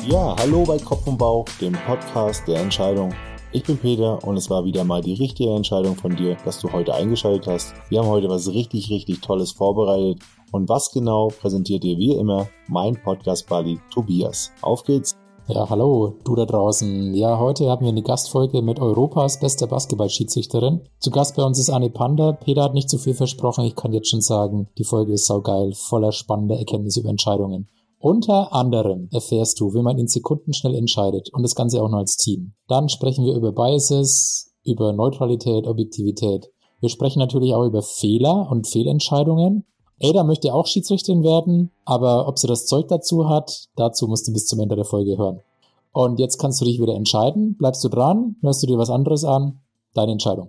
Ja, hallo bei Kopf und Bauch, dem Podcast der Entscheidung. Ich bin Peter und es war wieder mal die richtige Entscheidung von dir, dass du heute eingeschaltet hast. Wir haben heute was richtig Tolles vorbereitet. Und was genau präsentiert dir wie immer mein Podcast-Buddy Tobias. Auf geht's! Ja, hallo, du da draußen. Ja, heute haben wir eine Gastfolge mit Europas bester Basketballschiedsrichterin. Zu Gast bei uns ist Anne Panda. Peter hat nicht zu viel versprochen, ich kann jetzt schon sagen, die Folge ist saugeil, voller spannender Erkenntnisse über Entscheidungen. Unter anderem erfährst du, wie man in Sekunden schnell entscheidet und das Ganze auch noch als Team. Dann sprechen wir über Biases, über Neutralität, Objektivität. Wir sprechen natürlich auch über Fehler und Fehlentscheidungen. Ada möchte auch Schiedsrichterin werden, aber ob sie das Zeug dazu hat, dazu musst du bis zum Ende der Folge hören. Und jetzt kannst du dich wieder entscheiden. Bleibst du dran? Hörst du dir was anderes an? Deine Entscheidung.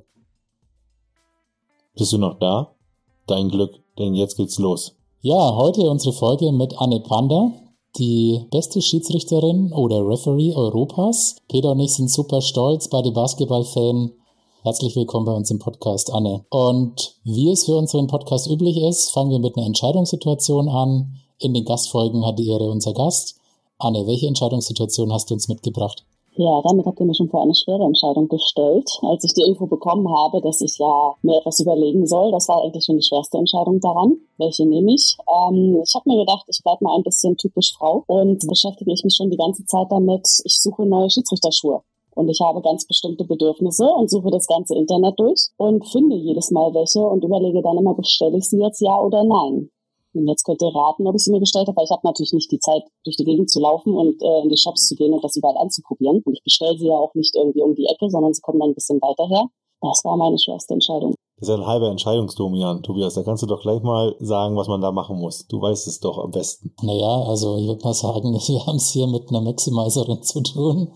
Bist du noch da? Dein Glück, denn jetzt geht's los. Ja, heute unsere Folge mit Anne Panda, die beste Schiedsrichterin oder Referee Europas. Peter und ich sind super stolz, beide Basketball-Fan. Herzlich willkommen bei uns im Podcast, Anne. Und wie es für unseren Podcast üblich ist, fangen wir mit einer Entscheidungssituation an. In den Gastfolgen hat die Ehre unser Gast. Anne, welche Entscheidungssituation hast du uns mitgebracht? Ja, damit habt ihr mich schon vor eine schwere Entscheidung gestellt. Als ich die Info bekommen habe, dass ich ja mir etwas überlegen soll, das war eigentlich schon die schwerste Entscheidung daran. Welche nehme ich? Ich habe mir gedacht, ich bleibe mal ein bisschen typisch Frau und beschäftige ich mich schon die ganze Zeit damit, ich suche neue Schiedsrichterschuhe. Und ich habe ganz bestimmte Bedürfnisse und suche das ganze Internet durch und finde jedes Mal welche und überlege dann immer, bestelle ich sie jetzt ja oder nein? Und jetzt könnt ihr raten, ob ich sie mir bestellt habe, weil ich habe natürlich nicht die Zeit, durch die Gegend zu laufen und in die Shops zu gehen und das überall anzuprobieren. Und ich bestelle sie ja auch nicht irgendwie um die Ecke, sondern sie kommen dann ein bisschen weiter her. Das war meine schwerste Entscheidung. Das ist ja ein halber Entscheidungsdomian, Tobias. Da kannst du doch gleich mal sagen, was man da machen muss. Du weißt es doch am besten. Naja, also ich würde mal sagen, wir haben es hier mit einer Maximizerin zu tun.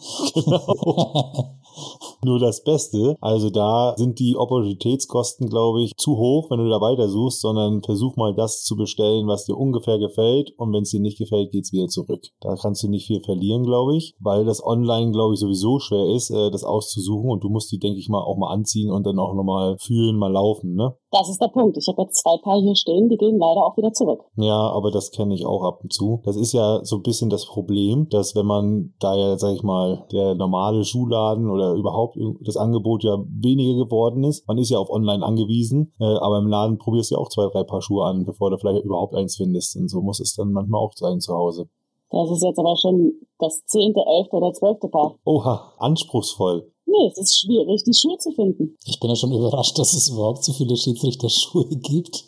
Genau. Nur das Beste, also da sind die Opportunitätskosten, glaube ich, zu hoch, wenn du da weitersuchst, sondern versuch mal das zu bestellen, was dir ungefähr gefällt und wenn es dir nicht gefällt, geht's wieder zurück. Da kannst du nicht viel verlieren, glaube ich, weil das online, glaube ich, sowieso schwer ist, das auszusuchen und du musst die, denke ich mal, auch mal anziehen und dann auch nochmal fühlen, mal laufen, ne? Das ist der Punkt. Ich habe jetzt 2 Paar hier stehen, die gehen leider auch wieder zurück. Ja, aber das kenne ich auch ab und zu. Das ist ja so ein bisschen das Problem, dass wenn man da ja, sag ich mal, der normale Schuhladen oder überhaupt das Angebot ja weniger geworden ist. Man ist ja auf online angewiesen, aber im Laden probierst du ja auch 2, 3 Paar Schuhe an, bevor du vielleicht überhaupt eins findest. Und so muss es dann manchmal auch sein zu Hause. Das ist jetzt aber schon das 10., 11. oder 12. Paar. Oha, anspruchsvoll. Nee, es ist schwierig, die Schuhe zu finden. Ich bin ja schon überrascht, dass es überhaupt so viele Schiedsrichterschuhe gibt.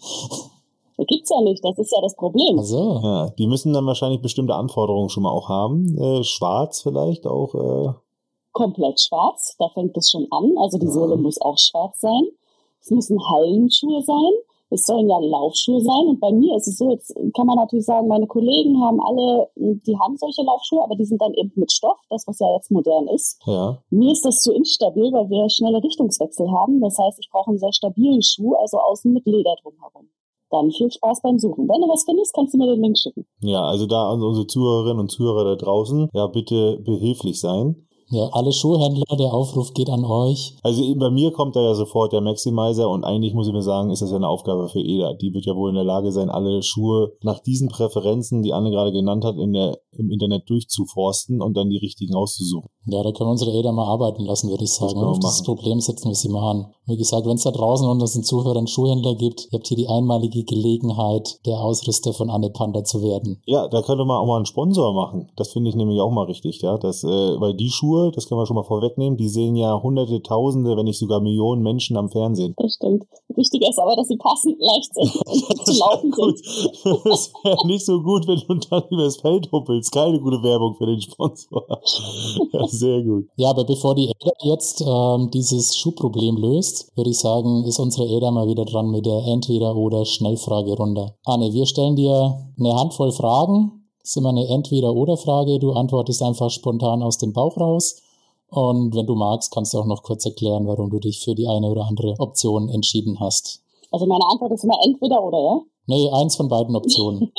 Gibt's ja nicht, das ist ja das Problem. Ach so. Ja, die müssen dann wahrscheinlich bestimmte Anforderungen schon mal auch haben. Schwarz vielleicht auch. Komplett schwarz, da fängt es schon an. Also die Sohle muss auch schwarz sein. Es müssen Hallenschuhe sein. Es sollen ja Laufschuhe sein. Und bei mir ist es so, jetzt kann man natürlich sagen, meine Kollegen haben alle, die haben solche Laufschuhe, aber die sind dann eben mit Stoff, das was ja jetzt modern ist. Ja. Mir ist das zu instabil, weil wir schnelle Richtungswechsel haben. Das heißt, ich brauche einen sehr stabilen Schuh, also außen mit Leder drumherum. Dann viel Spaß beim Suchen. Wenn du was findest, kannst du mir den Link schicken. Ja, also da an unsere Zuhörerinnen und Zuhörer da draußen, ja bitte behilflich sein. Ja, alle Schuhhändler, der Aufruf geht an euch. Also bei mir kommt da ja sofort der Maximizer und eigentlich muss ich mir sagen, ist das ja eine Aufgabe für Eda. Die wird ja wohl in der Lage sein, alle Schuhe nach diesen Präferenzen, die Anne gerade genannt hat, im Internet durchzuforsten und dann die richtigen auszusuchen. Ja, da können wir unsere Ada mal arbeiten lassen, würde ich sagen. Auf dieses Problem setzen wir sie mal an. Wie gesagt, wenn es da draußen unter unseren Zuhörern Schuhhändler gibt, ihr habt hier die einmalige Gelegenheit, der Ausrüster von Anne Panda zu werden. Ja, da könnte man auch mal einen Sponsor machen. Das finde ich nämlich auch mal richtig, ja. Weil die Schuhe, das können wir schon mal vorwegnehmen, die sehen ja Hunderte, Tausende, wenn nicht sogar Millionen Menschen am Fernsehen. Das stimmt. Wichtig ist aber, dass sie passend leicht sind und zu laufen sind. Das wäre nicht so gut, wenn du dann übers Feld huppelst. Keine gute Werbung für den Sponsor. Ja, sehr gut. Ja, aber bevor die Ada jetzt dieses Schuhproblem löst, würde ich sagen, ist unsere Ada mal wieder dran mit der Entweder-oder-Schnellfragerunde. Anne, wir stellen dir eine Handvoll Fragen. Das ist immer eine Entweder-oder-Frage. Du antwortest einfach spontan aus dem Bauch raus. Und wenn du magst, kannst du auch noch kurz erklären, warum du dich für die eine oder andere Option entschieden hast. Also meine Antwort ist immer entweder oder, ja? Nee, eins von beiden Optionen.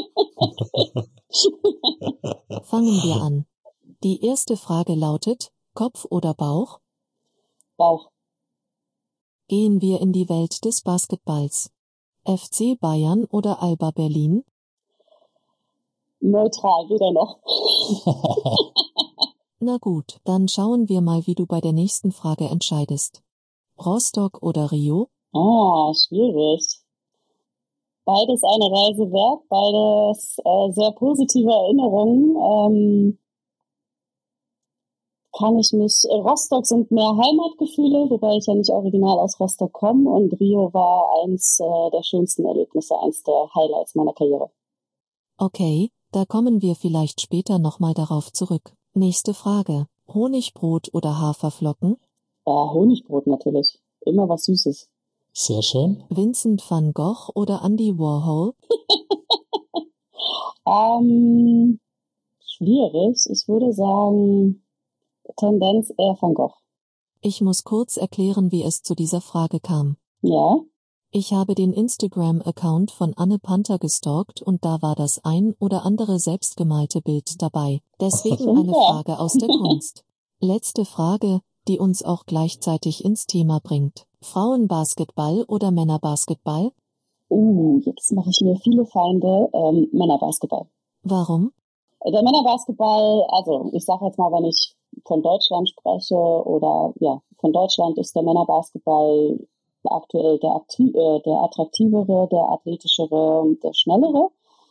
Fangen wir an. Die erste Frage lautet, Kopf oder Bauch? Bauch. Gehen wir in die Welt des Basketballs. FC Bayern oder Alba Berlin? Neutral, weder noch. Na gut, dann schauen wir mal, wie du bei der nächsten Frage entscheidest. Rostock oder Rio? Schwierig. Beides eine Reise wert, beides sehr positive Erinnerungen. Rostock sind mehr Heimatgefühle, wobei ich ja nicht original aus Rostock komme, und Rio war eins der schönsten Erlebnisse, eins der Highlights meiner Karriere. Okay, da kommen wir vielleicht später nochmal darauf zurück. Nächste Frage. Honigbrot oder Haferflocken? Honigbrot natürlich. Immer was Süßes. Sehr schön. Vincent van Gogh oder Andy Warhol? Schwierig. Ich würde sagen, Tendenz eher Van Gogh. Ich muss kurz erklären, wie es zu dieser Frage kam. Ja? Ich habe den Instagram-Account von Anne Panther gestalkt und da war das ein oder andere selbstgemalte Bild dabei. Deswegen eine Frage aus der Kunst. Letzte Frage, die uns auch gleichzeitig ins Thema bringt. Frauenbasketball oder Männerbasketball? Jetzt mache ich mir viele Feinde. Männerbasketball. Warum? Der Männerbasketball, also ich sage jetzt mal, wenn ich von Deutschland spreche, oder ja, von Deutschland ist der Männerbasketball aktuell der attraktivere, der athletischere und der schnellere.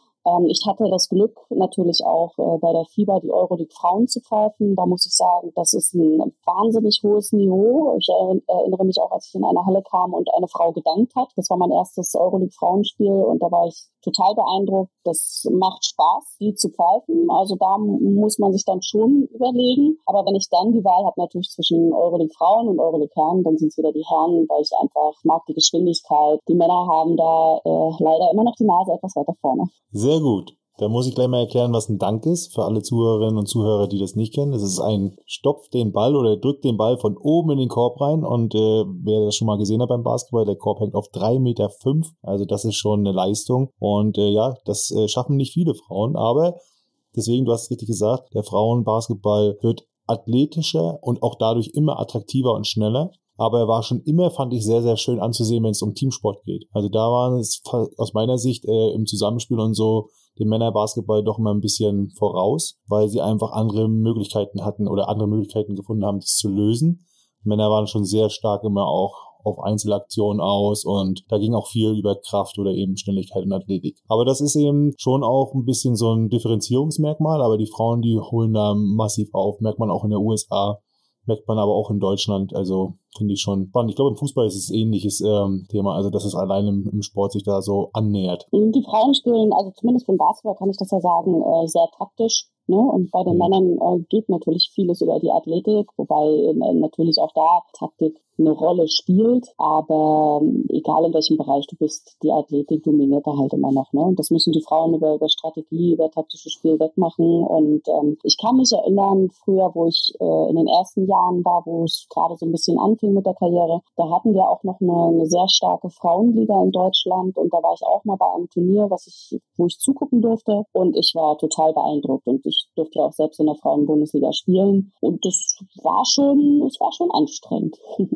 Ich hatte das Glück, natürlich auch bei der FIBA die Euroleague Frauen zu pfeifen. Da muss ich sagen, das ist ein wahnsinnig hohes Niveau. Ich erinnere mich auch, als ich in eine Halle kam und eine Frau gedankt hat. Das war mein erstes Euroleague Frauenspiel und da war ich total beeindruckt. Das macht Spaß, die zu pfeifen. Also da muss man sich dann schon überlegen. Aber wenn ich dann die Wahl habe, natürlich zwischen Euroleague Frauen und Euroleague Herren, dann sind es wieder die Herren, weil ich einfach mag die Geschwindigkeit. Die Männer haben da leider immer noch die Nase etwas weiter vorne. Sehr gut. Da muss ich gleich mal erklären, was ein Dank ist, für alle Zuhörerinnen und Zuhörer, die das nicht kennen. Das ist ein stopft den Ball oder drückt den Ball von oben in den Korb rein und wer das schon mal gesehen hat beim Basketball, der Korb hängt auf 3,5 Meter. Also das ist schon eine Leistung und das schaffen nicht viele Frauen, aber deswegen, du hast es richtig gesagt, der Frauenbasketball wird athletischer und auch dadurch immer attraktiver und schneller. Aber er war schon immer, fand ich, sehr, sehr schön anzusehen, wenn es um Teamsport geht. Also da waren es aus meiner Sicht im Zusammenspiel und so dem Männerbasketball doch immer ein bisschen voraus, weil sie einfach andere Möglichkeiten hatten oder andere Möglichkeiten gefunden haben, das zu lösen. Männer waren schon sehr stark immer auch auf Einzelaktionen aus und da ging auch viel über Kraft oder eben Schnelligkeit und Athletik. Aber das ist eben schon auch ein bisschen so ein Differenzierungsmerkmal, aber die Frauen, die holen da massiv auf, merkt man auch in der USA, merkt man aber auch in Deutschland, also finde ich schon spannend. Ich glaube, im Fußball ist es ein ähnliches Thema, also dass es allein im Sport sich da so annähert. Die Frauen spielen, also zumindest vom Basketball kann ich das ja sagen, sehr taktisch. Ne? Und bei den Männern geht natürlich vieles über die Athletik, wobei natürlich auch da Taktik eine Rolle spielt, aber egal in welchem Bereich du bist, die Athletik dominiert da halt immer noch. Ne? Und das müssen die Frauen über Strategie, über taktisches Spiel wegmachen. Und ich kann mich erinnern, früher, wo ich in den ersten Jahren war, wo es gerade so ein bisschen anfing mit der Karriere, da hatten wir auch noch eine sehr starke Frauenliga in Deutschland und da war ich auch mal bei einem Turnier, wo ich zugucken durfte und ich war total beeindruckt und ich durfte ja auch selbst in der Frauenbundesliga spielen und es war schon anstrengend.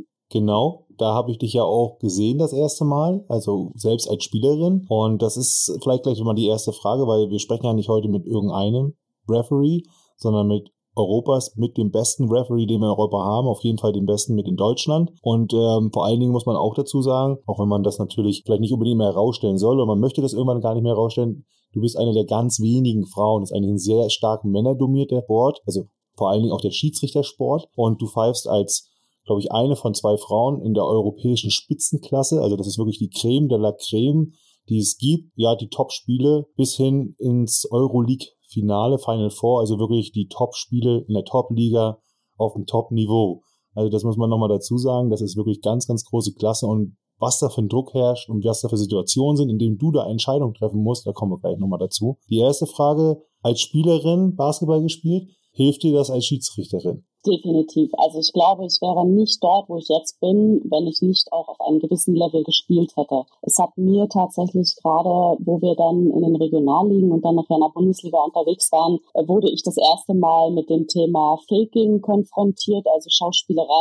Genau, da habe ich dich ja auch gesehen das erste Mal, also selbst als Spielerin. Und das ist vielleicht gleich mal die erste Frage, weil wir sprechen ja nicht heute mit irgendeinem Referee, sondern mit dem besten Referee, den wir in Europa haben, auf jeden Fall den besten mit in Deutschland. Und vor allen Dingen muss man auch dazu sagen, auch wenn man das natürlich vielleicht nicht unbedingt mehr herausstellen soll, oder man möchte das irgendwann gar nicht mehr herausstellen, du bist eine der ganz wenigen Frauen, das ist eigentlich ein sehr stark männerdominierter Sport, also vor allen Dingen auch der Schiedsrichtersport. Und du pfeifst als, glaube ich, eine von 2 Frauen in der europäischen Spitzenklasse. Also das ist wirklich die Creme de la Creme, die es gibt. Ja, die Top-Spiele bis hin ins Euroleague-Finale, Final Four, also wirklich die Top-Spiele in der Top-Liga auf dem Top-Niveau. Also das muss man nochmal dazu sagen. Das ist wirklich ganz, ganz große Klasse. Und was da für ein Druck herrscht und was da für Situationen sind, in denen du da Entscheidungen treffen musst, da kommen wir gleich nochmal dazu. Die erste Frage, als Spielerin Basketball gespielt, hilft dir das als Schiedsrichterin? Definitiv. Also ich glaube, ich wäre nicht dort, wo ich jetzt bin, wenn ich nicht auch auf einem gewissen Level gespielt hätte. Es hat mir tatsächlich gerade, wo wir dann in den Regionalligen und dann nachher in der Bundesliga unterwegs waren, wurde ich das erste Mal mit dem Thema Faking konfrontiert, also Schauspielerei.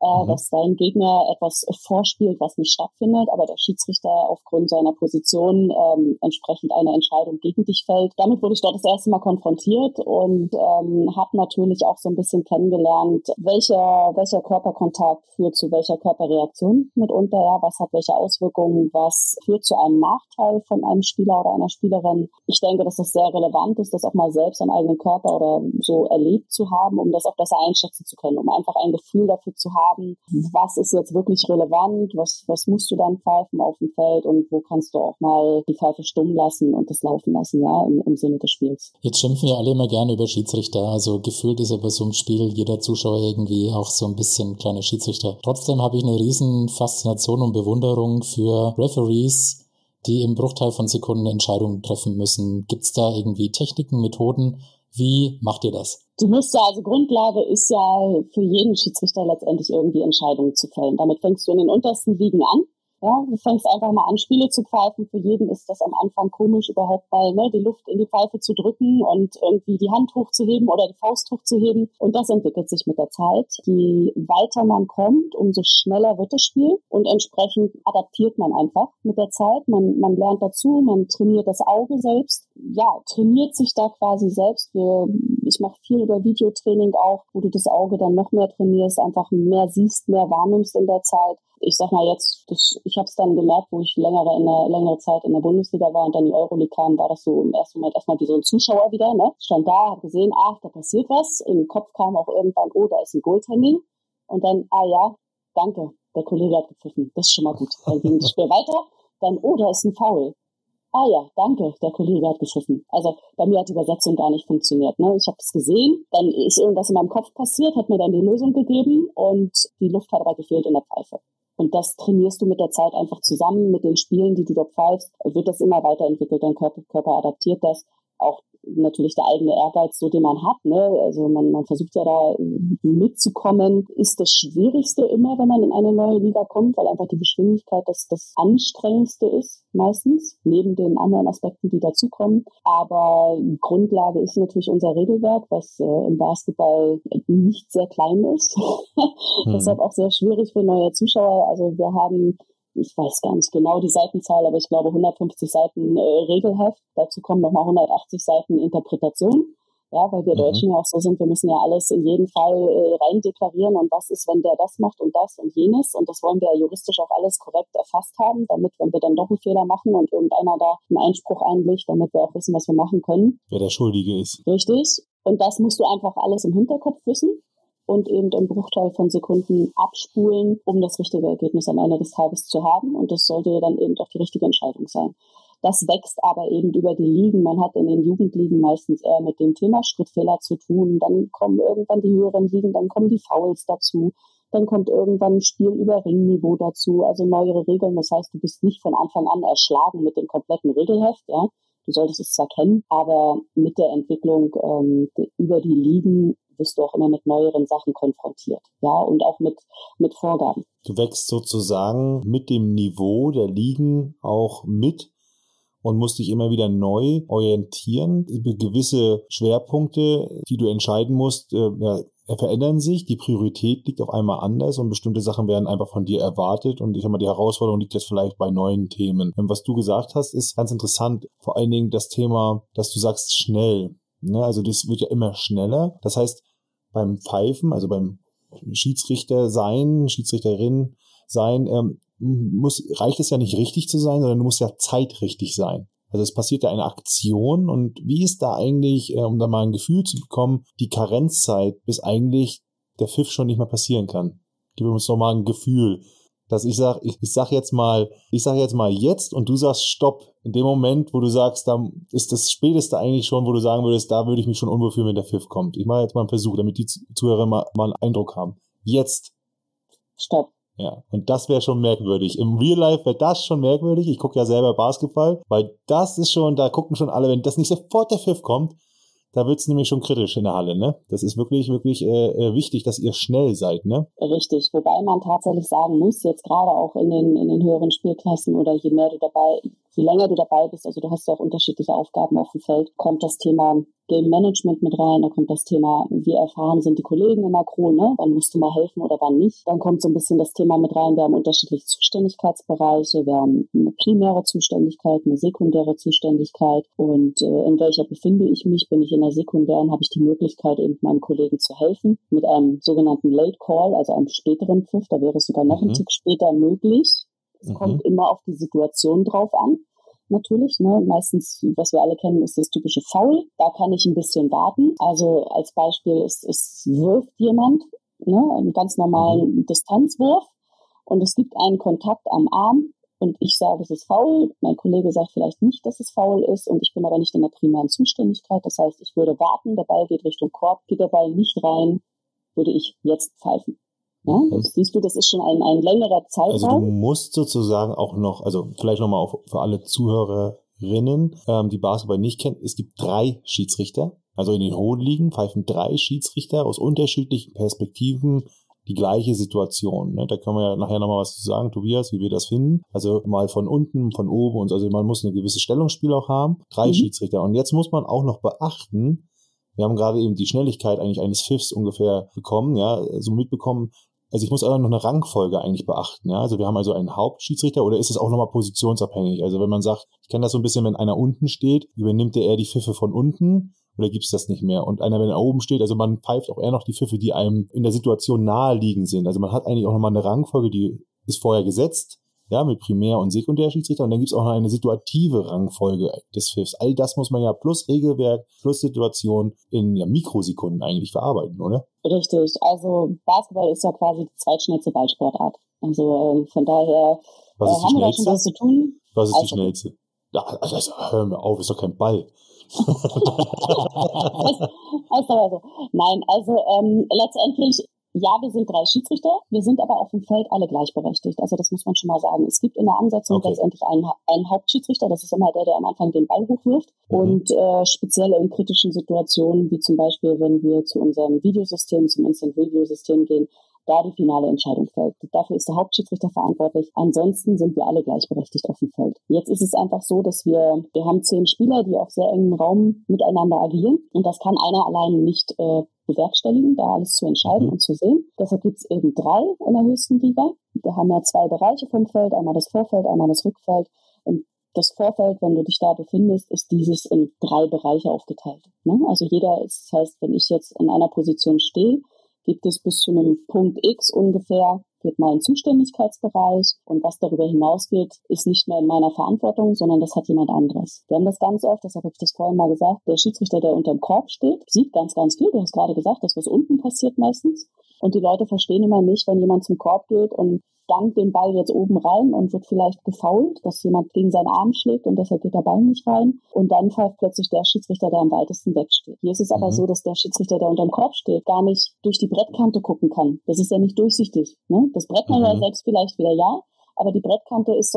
dass dein Gegner etwas vorspielt, was nicht stattfindet, aber der Schiedsrichter aufgrund seiner Position entsprechend eine Entscheidung gegen dich fällt. Damit wurde ich dort das erste Mal konfrontiert und habe natürlich auch so ein bisschen kennengelernt, welcher Körperkontakt führt zu welcher Körperreaktion mitunter, ja, was hat welche Auswirkungen, was führt zu einem Nachteil von einem Spieler oder einer Spielerin. Ich denke, dass das sehr relevant ist, das auch mal selbst am eigenen Körper oder so erlebt zu haben, um das auch besser einschätzen zu können, um einfach ein Gefühl dafür zu haben, was ist jetzt wirklich relevant, was musst du dann pfeifen auf dem Feld und wo kannst du auch mal die Pfeife stumm lassen und das laufen lassen, ja, im Sinne des Spiels. Jetzt schimpfen ja alle immer gerne über Schiedsrichter, also gefühlt ist ja bei so einem Spiel jeder Zuschauer irgendwie auch so ein bisschen kleiner Schiedsrichter. Trotzdem habe ich eine riesen Faszination und Bewunderung für Referees, die im Bruchteil von Sekunden Entscheidungen treffen müssen. Gibt's da irgendwie Techniken, Methoden? Wie macht ihr das? Du musst ja, also Grundlage ist ja für jeden Schiedsrichter letztendlich irgendwie Entscheidungen zu fällen. Damit fängst du in den untersten Ligen an. Ja, du fängst einfach mal an, Spiele zu pfeifen. Für jeden ist das am Anfang komisch, überhaupt mal die Luft in die Pfeife zu drücken und irgendwie die Hand hochzuheben oder die Faust hochzuheben. Und das entwickelt sich mit der Zeit. Je weiter man kommt, umso schneller wird das Spiel und entsprechend adaptiert man einfach mit der Zeit. Man lernt dazu, man trainiert das Auge selbst. Ja, trainiert sich da quasi selbst. Ich mache viel über Videotraining auch, wo du das Auge dann noch mehr trainierst, einfach mehr siehst, mehr wahrnimmst in der Zeit. Ich sag mal jetzt, ich habe es dann gemerkt, wo ich längere Zeit in der Bundesliga war und dann die Euroleague kam, war das so im ersten Moment erstmal wie so ein Zuschauer wieder, ne? Stand da, habe gesehen, da passiert was. Im Kopf kam auch irgendwann, da ist ein Goaltending. Und dann, ja, danke, der Kollege hat gepfiffen. Das ist schon mal gut. Dann ging das Spiel weiter. Dann, da ist ein Foul. Ja, danke, der Kollege hat gepfiffen. Also bei mir hat die Übersetzung gar nicht funktioniert. Ne? Ich habe es gesehen, dann ist irgendwas in meinem Kopf passiert, hat mir dann die Lösung gegeben und die Luft hat aber gefehlt in der Pfeife. Und das trainierst du mit der Zeit einfach zusammen mit den Spielen, die du dort pfeifst, wird das immer weiterentwickelt, dein Körper adaptiert das. Auch natürlich der eigene Ehrgeiz, so den man hat, ne? Also man versucht ja da mitzukommen, ist das Schwierigste immer, wenn man in eine neue Liga kommt, weil einfach die Geschwindigkeit das Anstrengendste ist, meistens, neben den anderen Aspekten, die dazukommen. Aber Grundlage ist natürlich unser Regelwerk, was im Basketball nicht sehr klein ist. Deshalb auch sehr schwierig für neue Zuschauer. Also wir haben, ich weiß gar nicht genau die Seitenzahl, aber ich glaube 150 Seiten Regelheft. Dazu kommen nochmal 180 Seiten Interpretation. Ja, weil wir Deutschen ja auch so sind, wir müssen ja alles in jedem Fall rein deklarieren und was ist, wenn der das macht und das und jenes. Und das wollen wir ja juristisch auch alles korrekt erfasst haben, damit, wenn wir dann doch einen Fehler machen und irgendeiner da einen Einspruch einlegt, damit wir auch wissen, was wir machen können. Wer der Schuldige ist. Richtig. Und das musst du einfach alles im Hinterkopf wissen und eben im Bruchteil von Sekunden abspulen, um das richtige Ergebnis am Ende des Tages zu haben. Und das sollte dann eben auch die richtige Entscheidung sein. Das wächst aber eben über die Ligen. Man hat in den Jugendligen meistens eher mit dem Thema Schrittfehler zu tun. Dann kommen irgendwann die höheren Ligen, dann kommen die Fouls dazu. Dann kommt irgendwann ein Spiel über Ringniveau dazu, also neuere Regeln. Das heißt, du bist nicht von Anfang an erschlagen mit dem kompletten Regelheft. Ja, du solltest es zwar kennen, aber mit der Entwicklung über die Ligen wirst du auch immer mit neueren Sachen konfrontiert. Ja, und auch mit Vorgaben. Du wächst sozusagen mit dem Niveau der Ligen auch mit und musst dich immer wieder neu orientieren. Gewisse Schwerpunkte, die du entscheiden musst, verändern sich. Die Priorität liegt auf einmal anders und bestimmte Sachen werden einfach von dir erwartet. Und ich sag mal, die Herausforderung liegt jetzt vielleicht bei neuen Themen. Und was du gesagt hast, ist ganz interessant. Vor allen Dingen das Thema, dass du sagst schnell. Ne? Also das wird ja immer schneller. Das heißt, beim Pfeifen, also beim Schiedsrichter sein, Schiedsrichterin sein, reicht es ja nicht richtig zu sein, sondern du musst ja zeitrichtig sein. Also es passiert ja eine Aktion und wie ist da eigentlich, um da mal ein Gefühl zu bekommen, die Karenzzeit, bis eigentlich der Pfiff schon nicht mehr passieren kann? Gib uns doch mal ein Gefühl, dass ich sag jetzt mal jetzt und du sagst Stopp. In dem Moment, wo du sagst, da ist das Späteste eigentlich schon, wo du sagen würdest, da würde ich mich schon unwohl fühlen, wenn der Pfiff kommt. Ich mache jetzt mal einen Versuch, damit die Zuhörer mal einen Eindruck haben. Jetzt. Stopp. Ja, und das wäre schon merkwürdig. Im Real Life wäre das schon merkwürdig. Ich gucke ja selber Basketball, weil das ist schon, da gucken schon alle, wenn das nicht sofort der Pfiff kommt, da wird's nämlich schon kritisch in der Halle, ne? Das ist wirklich, wirklich wichtig, dass ihr schnell seid, ne? Richtig, wobei man tatsächlich sagen muss, jetzt gerade auch in den höheren Spielklassen oder je mehr du dabei je länger du dabei bist, also du hast ja auch unterschiedliche Aufgaben auf dem Feld, kommt das Thema Game Management mit rein, da kommt das Thema, wie erfahren sind die Kollegen in der Crew, ne? Wann musst du mal helfen oder wann nicht. Dann kommt so ein bisschen das Thema mit rein, wir haben unterschiedliche Zuständigkeitsbereiche, wir haben eine primäre Zuständigkeit, eine sekundäre Zuständigkeit und in welcher befinde ich mich. Bin ich in der sekundären, habe ich die Möglichkeit, eben meinem Kollegen zu helfen mit einem sogenannten Late Call, also einem späteren Pfiff, da wäre es sogar noch ein Tick später möglich. Es kommt immer auf die Situation drauf an. Natürlich, ne? Meistens, was wir alle kennen, ist das typische Foul. Da kann ich ein bisschen warten. Also als Beispiel, es wirft jemand, ne? Einen ganz normalen Distanzwurf und es gibt einen Kontakt am Arm und ich sage, es ist Foul. Mein Kollege sagt vielleicht nicht, dass es Foul ist und ich bin aber nicht in der primären Zuständigkeit. Das heißt, ich würde warten, der Ball geht Richtung Korb, geht der Ball nicht rein, würde ich jetzt pfeifen. Ja, das siehst du, das ist schon ein längerer Zeitraum. Also du musst sozusagen auch noch, also vielleicht nochmal für alle Zuhörerinnen, die Basketball nicht kennen, es gibt 3 Schiedsrichter, also in den hohen Ligen pfeifen 3 Schiedsrichter aus unterschiedlichen Perspektiven die gleiche Situation. Ne? Da können wir ja nachher nochmal was zu sagen, Tobias, wie wir das finden. Also mal von unten, von oben und also man muss eine gewisse Stellungsspiel auch haben. 3 Schiedsrichter. Und jetzt muss man auch noch beachten, wir haben gerade eben die Schnelligkeit eigentlich eines Pfiffs ungefähr bekommen, ja, so mitbekommen. Also ich muss auch noch eine Rangfolge eigentlich beachten, ja. Also wir haben also einen Hauptschiedsrichter oder ist es auch nochmal positionsabhängig? Also wenn man sagt, ich kenne das so ein bisschen, wenn einer unten steht, übernimmt der eher die Pfiffe von unten oder gibt's das nicht mehr? Und einer, wenn er oben steht, also man pfeift auch eher noch die Pfiffe, die einem in der Situation naheliegend sind. Also man hat eigentlich auch nochmal eine Rangfolge, die ist vorher gesetzt, ja, mit Primär- und Sekundärschiedsrichter und dann gibt's auch noch eine situative Rangfolge des Pfiffs. All das muss man ja plus Regelwerk, plus Situation in Mikrosekunden eigentlich verarbeiten, oder? Richtig, also Basketball ist ja quasi die zweitschnellste Ballsportart. Also von daher haben wir da schon was zu tun. Was ist die schnellste? Ja, also, hör mir auf, ist doch kein Ball. Das ist aber so. Nein, also letztendlich, ja, wir sind 3 Schiedsrichter, wir sind aber auf dem Feld alle gleichberechtigt. Also das muss man schon mal sagen. Es gibt in der Ansetzung letztendlich einen Hauptschiedsrichter, das ist immer der am Anfang den Ball hochwirft. Und speziell in kritischen Situationen, wie zum Beispiel, wenn wir zu unserem Videosystem, zum Instant Review System gehen, da die finale Entscheidung fällt. Dafür ist der Hauptschiedsrichter verantwortlich. Ansonsten sind wir alle gleichberechtigt auf dem Feld. Jetzt ist es einfach so, dass wir haben 10 Spieler, die auf sehr engem Raum miteinander agieren. Und das kann einer alleine nicht bewerkstelligen, da alles zu entscheiden und zu sehen. Deshalb gibt es eben 3 in der höchsten Liga. Wir haben ja 2 Bereiche vom Feld, einmal das Vorfeld, einmal das Rückfeld. Und das Vorfeld, wenn du dich da befindest, ist dieses in 3 Bereiche aufgeteilt. Ne? Also jeder ist, das heißt, wenn ich jetzt in einer Position stehe, gibt es bis zu einem Punkt X ungefähr, geht mein Zuständigkeitsbereich und was darüber hinausgeht, ist nicht mehr in meiner Verantwortung, sondern das hat jemand anderes. Wir haben das ganz oft, deshalb habe ich das vorhin mal gesagt, der Schiedsrichter, der unterm Korb steht, sieht ganz, ganz viel. Du hast gerade gesagt, das, was unten passiert meistens. Und die Leute verstehen immer nicht, wenn jemand zum Korb geht und dankt den Ball jetzt oben rein und wird vielleicht gefoult, dass jemand gegen seinen Arm schlägt und deshalb geht der Ball nicht rein. Und dann pfeift plötzlich der Schiedsrichter, der am weitesten wegsteht. Hier ist es aber so, dass der Schiedsrichter, der unterm Korb steht, gar nicht durch die Brettkante gucken kann. Das ist ja nicht durchsichtig. Ne? Das Brett kann ja selbst vielleicht wieder aber die Brettkante ist so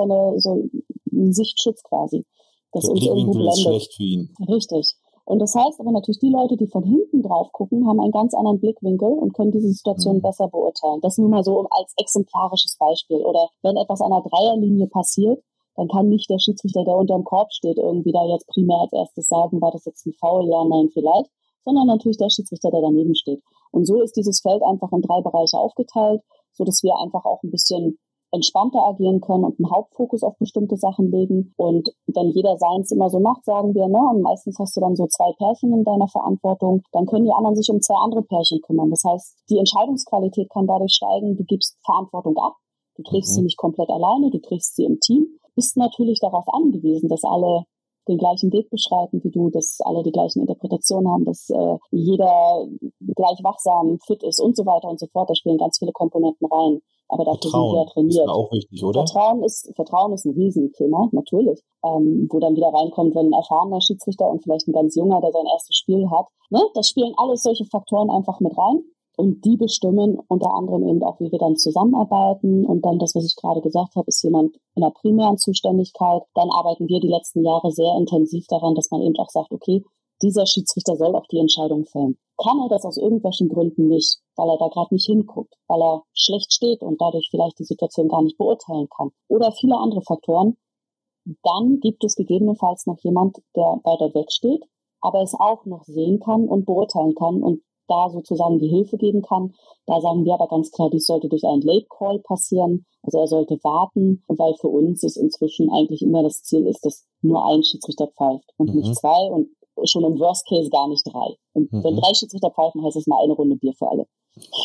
ein Sichtschutz quasi. Das der Blickwinkel ist schlecht für ihn. Richtig. Und das heißt aber natürlich, die Leute, die von hinten drauf gucken, haben einen ganz anderen Blickwinkel und können diese Situation besser beurteilen. Das nur mal so als exemplarisches Beispiel. Oder wenn etwas an der Dreierlinie passiert, dann kann nicht der Schiedsrichter, der unterm Korb steht, irgendwie da jetzt primär als erstes sagen, war das jetzt ein Foul, ja, nein, vielleicht, sondern natürlich der Schiedsrichter, der daneben steht. Und so ist dieses Feld einfach in 3 Bereiche aufgeteilt, so dass wir einfach auch ein bisschen entspannter agieren können und einen Hauptfokus auf bestimmte Sachen legen. Und wenn jeder seins immer so macht, sagen wir, ne, und meistens hast du dann so 2 Pärchen in deiner Verantwortung, dann können die anderen sich um 2 andere Pärchen kümmern. Das heißt, die Entscheidungsqualität kann dadurch steigen, du gibst Verantwortung ab, du trägst sie nicht komplett alleine, du trägst sie im Team, bist natürlich darauf angewiesen, dass alle den gleichen Weg beschreiten wie du, dass alle die gleichen Interpretationen haben, dass jeder gleich wachsam, fit ist und so weiter und so fort. Da spielen ganz viele Komponenten rein. Aber dafür sind wir ja trainiert. Ist auch wichtig, oder? Vertrauen ist ein Riesenthema, natürlich. Wo dann wieder reinkommt, wenn ein erfahrener Schiedsrichter und vielleicht ein ganz junger, der sein erstes Spiel hat. Ne? Das spielen alles solche Faktoren einfach mit rein. Und die bestimmen unter anderem eben auch, wie wir dann zusammenarbeiten. Und dann das, was ich gerade gesagt habe, ist jemand in der primären Zuständigkeit. Dann arbeiten wir die letzten Jahre sehr intensiv daran, dass man eben auch sagt, okay, dieser Schiedsrichter soll auch die Entscheidung fällen. Kann er das aus irgendwelchen Gründen nicht, weil er da gerade nicht hinguckt, weil er schlecht steht und dadurch vielleicht die Situation gar nicht beurteilen kann. Oder viele andere Faktoren. dann gibt es gegebenenfalls noch jemand, der weiter weg steht, aber es auch noch sehen kann und beurteilen kann und da sozusagen die Hilfe geben kann. Da sagen wir aber ganz klar, dies sollte durch einen Late Call passieren. Also er sollte warten, weil für uns ist inzwischen eigentlich immer das Ziel ist, dass nur ein Schiedsrichter pfeift und nicht zwei und schon im Worst Case gar nicht drei. Und wenn 3 Schiedsrichter pfeifen, heißt es mal eine Runde Bier für alle.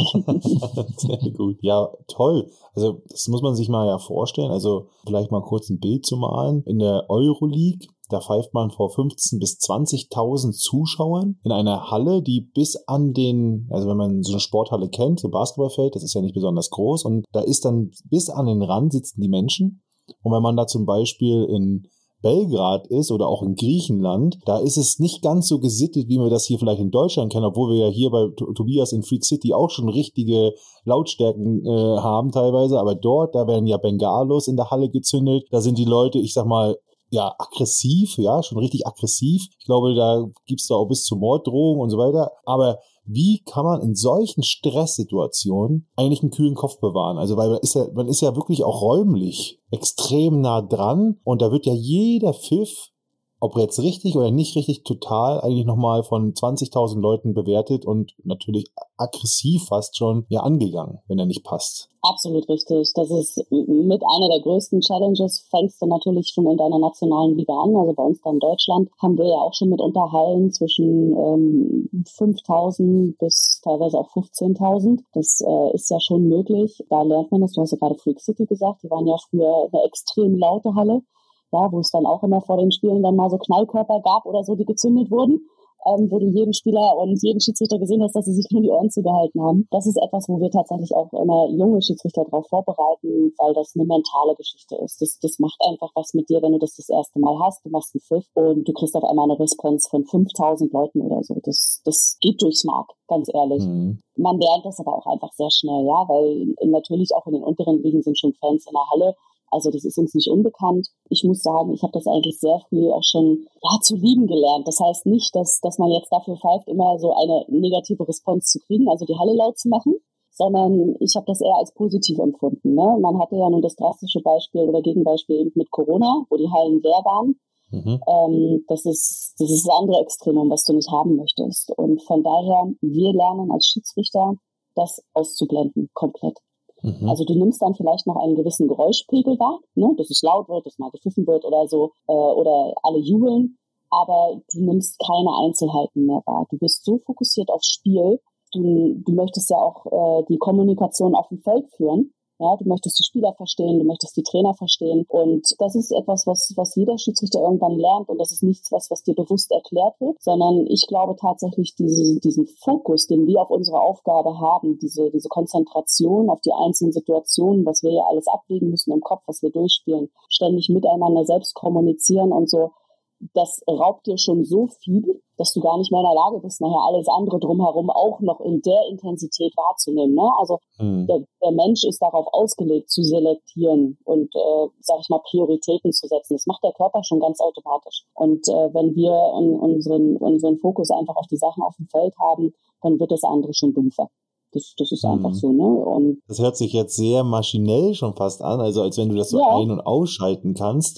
Sehr gut. Ja, toll. Also das muss man sich mal ja vorstellen. Also vielleicht mal kurz ein Bild zu malen. In der Euroleague, da pfeift man vor 15.000 bis 20.000 Zuschauern in einer Halle, die bis an den, also wenn man so eine Sporthalle kennt, so ein Basketballfeld, das ist ja nicht besonders groß und da ist dann bis an den Rand sitzen die Menschen. Und wenn man da zum Beispiel in Belgrad ist oder auch in Griechenland, da ist es nicht ganz so gesittet, wie wir das hier vielleicht in Deutschland kennen, obwohl wir ja hier bei Tobias in Freak City auch schon richtige Lautstärken haben teilweise, aber dort, da werden ja Bengalos in der Halle gezündet, da sind die Leute, ich sag mal, ja, aggressiv, ja, schon richtig aggressiv. Ich glaube, da gibt's da auch bis zu Morddrohungen und so weiter, aber wie kann man in solchen Stresssituationen eigentlich einen kühlen Kopf bewahren? Also, weil man ist ja wirklich auch räumlich extrem nah dran und da wird ja jeder Pfiff, ob jetzt richtig oder nicht richtig, total eigentlich nochmal von 20.000 Leuten bewertet und natürlich aggressiv fast schon ja angegangen, wenn er nicht passt. Absolut richtig. Das ist mit einer der größten Challenges. Fängst du natürlich schon in deiner nationalen Liga an. Also bei uns da in Deutschland haben wir ja auch schon mitunter Hallen zwischen 5.000 bis teilweise auch 15.000. Das ist ja schon möglich. Da lernt man das. Du hast ja gerade Freak City gesagt. Die waren ja früher eine extrem laute Halle. Ja, wo es dann auch immer vor den Spielen dann mal so Knallkörper gab oder so, die gezündet wurden, wo du jeden Spieler und jeden Schiedsrichter gesehen hast, dass sie sich nur die Ohren zugehalten haben. Das ist etwas, wo wir tatsächlich auch immer junge Schiedsrichter darauf vorbereiten, weil das eine mentale Geschichte ist. Das macht einfach was mit dir, wenn du das erste Mal hast. Du machst einen Pfiff und du kriegst auf einmal eine Response von 5.000 Leuten oder so. Das geht durchs Mark, ganz ehrlich. Man lernt das aber auch einfach sehr schnell, ja, weil natürlich auch in den unteren Ligen sind schon Fans in der Halle. Also das ist uns nicht unbekannt. Ich muss sagen, ich habe das eigentlich sehr früh auch schon zu lieben gelernt. Das heißt nicht, dass man jetzt dafür pfeift, immer so eine negative Response zu kriegen, also die Halle laut zu machen, sondern ich habe das eher als positiv empfunden. Ne? Man hatte ja nun das drastische Beispiel oder Gegenbeispiel eben mit Corona, wo die Hallen leer waren. Das ist das andere Extremum, was du nicht haben möchtest. Und von daher, wir lernen als Schiedsrichter, das auszublenden, komplett. Also du nimmst dann vielleicht noch einen gewissen Geräuschpegel wahr, ne, dass es laut wird, dass mal gepfiffen wird oder so, oder alle jubeln, aber du nimmst keine Einzelheiten mehr wahr. Du bist so fokussiert aufs Spiel, du möchtest ja auch die Kommunikation auf dem Feld führen. Ja, du möchtest die Spieler verstehen, du möchtest die Trainer verstehen und das ist etwas, was jeder Schiedsrichter irgendwann lernt und das ist nichts, was dir bewusst erklärt wird, sondern ich glaube tatsächlich diesen Fokus, den wir auf unsere Aufgabe haben, diese Konzentration auf die einzelnen Situationen, was wir ja alles abwägen müssen im Kopf, was wir durchspielen, ständig miteinander selbst kommunizieren und so, das raubt dir schon so viel, dass du gar nicht mehr in der Lage bist, nachher alles andere drumherum auch noch in der Intensität wahrzunehmen. Ne? Also der Mensch ist darauf ausgelegt, zu selektieren und, sag ich mal, Prioritäten zu setzen. Das macht der Körper schon ganz automatisch. Und wenn wir unseren Fokus einfach auf die Sachen auf dem Feld haben, dann wird das andere schon dumpfer. Das ist einfach so, ne? Und das hört sich jetzt sehr maschinell schon fast an, also als wenn du das so ein- und ausschalten kannst.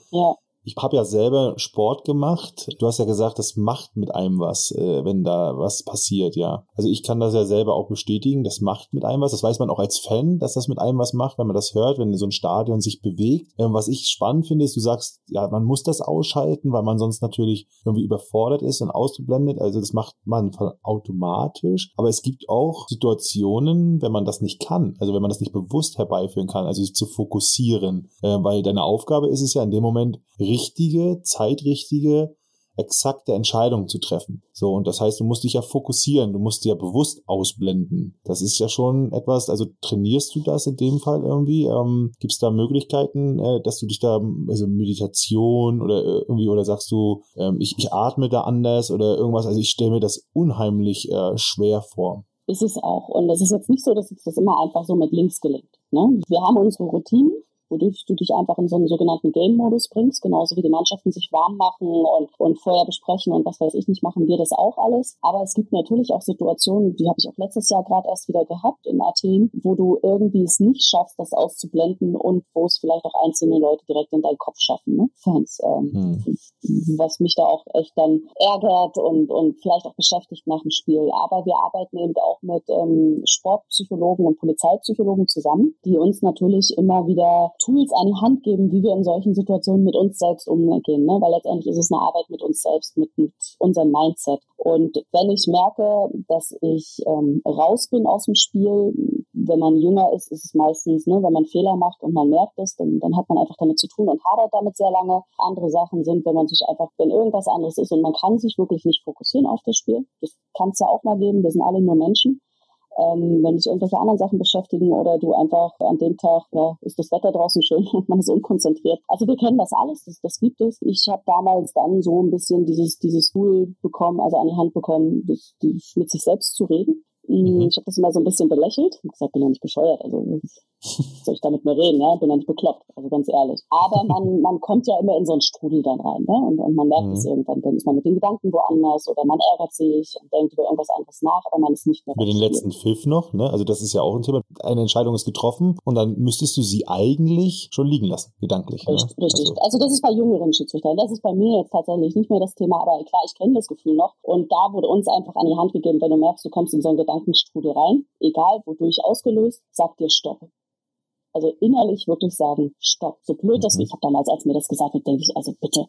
Ich habe ja selber Sport gemacht. Du hast ja gesagt, das macht mit einem was, wenn da was passiert, ja. Also ich kann das ja selber auch bestätigen, das macht mit einem was. Das weiß man auch als Fan, dass das mit einem was macht, wenn man das hört, wenn so ein Stadion sich bewegt. Was ich spannend finde, ist, du sagst, ja, man muss das ausschalten, weil man sonst natürlich irgendwie überfordert ist und ausgeblendet. Also das macht man automatisch. Aber es gibt auch Situationen, wenn man das nicht kann, also wenn man das nicht bewusst herbeiführen kann, also sich zu fokussieren. Weil deine Aufgabe ist es ja in dem Moment, richtige, zeitrichtige, exakte Entscheidungen zu treffen. So, und das heißt, du musst dich ja fokussieren, du musst dich ja bewusst ausblenden. Das ist ja schon etwas, also trainierst du das in dem Fall irgendwie? Gibt es da Möglichkeiten, dass du dich da, also Meditation oder irgendwie, oder sagst du, ich atme da anders oder irgendwas? Also ich stelle mir das unheimlich schwer vor. Ist es auch. Und es ist jetzt nicht so, dass uns das immer einfach so mit links gelingt. Ne? Wir haben unsere Routinen. wodurch du dich einfach in so einen sogenannten Game-Modus bringst, genauso wie die Mannschaften sich warm machen und vorher besprechen und was weiß ich nicht, machen wir das auch alles. Aber es gibt natürlich auch Situationen, die habe ich auch letztes Jahr gerade erst wieder gehabt in Athen, wo du irgendwie es nicht schaffst, das auszublenden und wo es vielleicht auch einzelne Leute direkt in deinen Kopf schaffen, ne? Fans, was mich da auch echt dann ärgert und vielleicht auch beschäftigt nach dem Spiel. Aber wir arbeiten eben auch mit Sportpsychologen und Polizeipsychologen zusammen, die uns natürlich immer wieder Tools an die Hand geben, wie wir in solchen Situationen mit uns selbst umgehen, ne? Weil letztendlich ist es eine Arbeit mit uns selbst, mit unserem Mindset. Und wenn ich merke, dass ich raus bin aus dem Spiel, wenn man jünger ist, ist es meistens, ne, wenn man Fehler macht und man merkt es, dann hat man einfach damit zu tun und hadert damit sehr lange. Andere Sachen sind, wenn man sich einfach, wenn irgendwas anderes ist und man kann sich wirklich nicht fokussieren auf das Spiel, das kann es ja auch mal geben, wir sind alle nur Menschen. Wenn dich irgendwelche anderen Sachen beschäftigen oder du einfach an dem Tag, ja, ist das Wetter draußen schön und man ist unkonzentriert. Also wir kennen das alles, das gibt es. Ich habe damals dann so ein bisschen dieses Tool bekommen, also an die Hand bekommen, mit sich selbst zu reden. Ich habe das immer so ein bisschen belächelt. Ich habe gesagt, bin ja nicht bescheuert. Also soll ich da mit mir reden? Ja? Bin ja nicht bekloppt, also ganz ehrlich. Aber man kommt ja immer in so einen Strudel dann rein, ne? Und man merkt es irgendwann. Dann ist man mit den Gedanken woanders oder man ärgert sich und denkt über irgendwas anderes nach, aber man ist nicht mehr. Mit den letzten Pfiff noch, ne? Also das ist ja auch ein Thema. Eine Entscheidung ist getroffen und dann müsstest du sie eigentlich schon liegen lassen, gedanklich. Richtig. Also das ist bei jüngeren Schiedsrichtern. Das ist bei mir jetzt tatsächlich nicht mehr das Thema, aber klar, ich kenne das Gefühl noch. Und da wurde uns einfach an die Hand gegeben, wenn du merkst, du kommst in so einen Gedankenstrudel rein, egal wodurch ausgelöst, sag dir Stopp. Also innerlich wirklich sagen, Stopp. So blöd das ist. Ich habe damals, als mir das gesagt wird, denke ich, also bitte,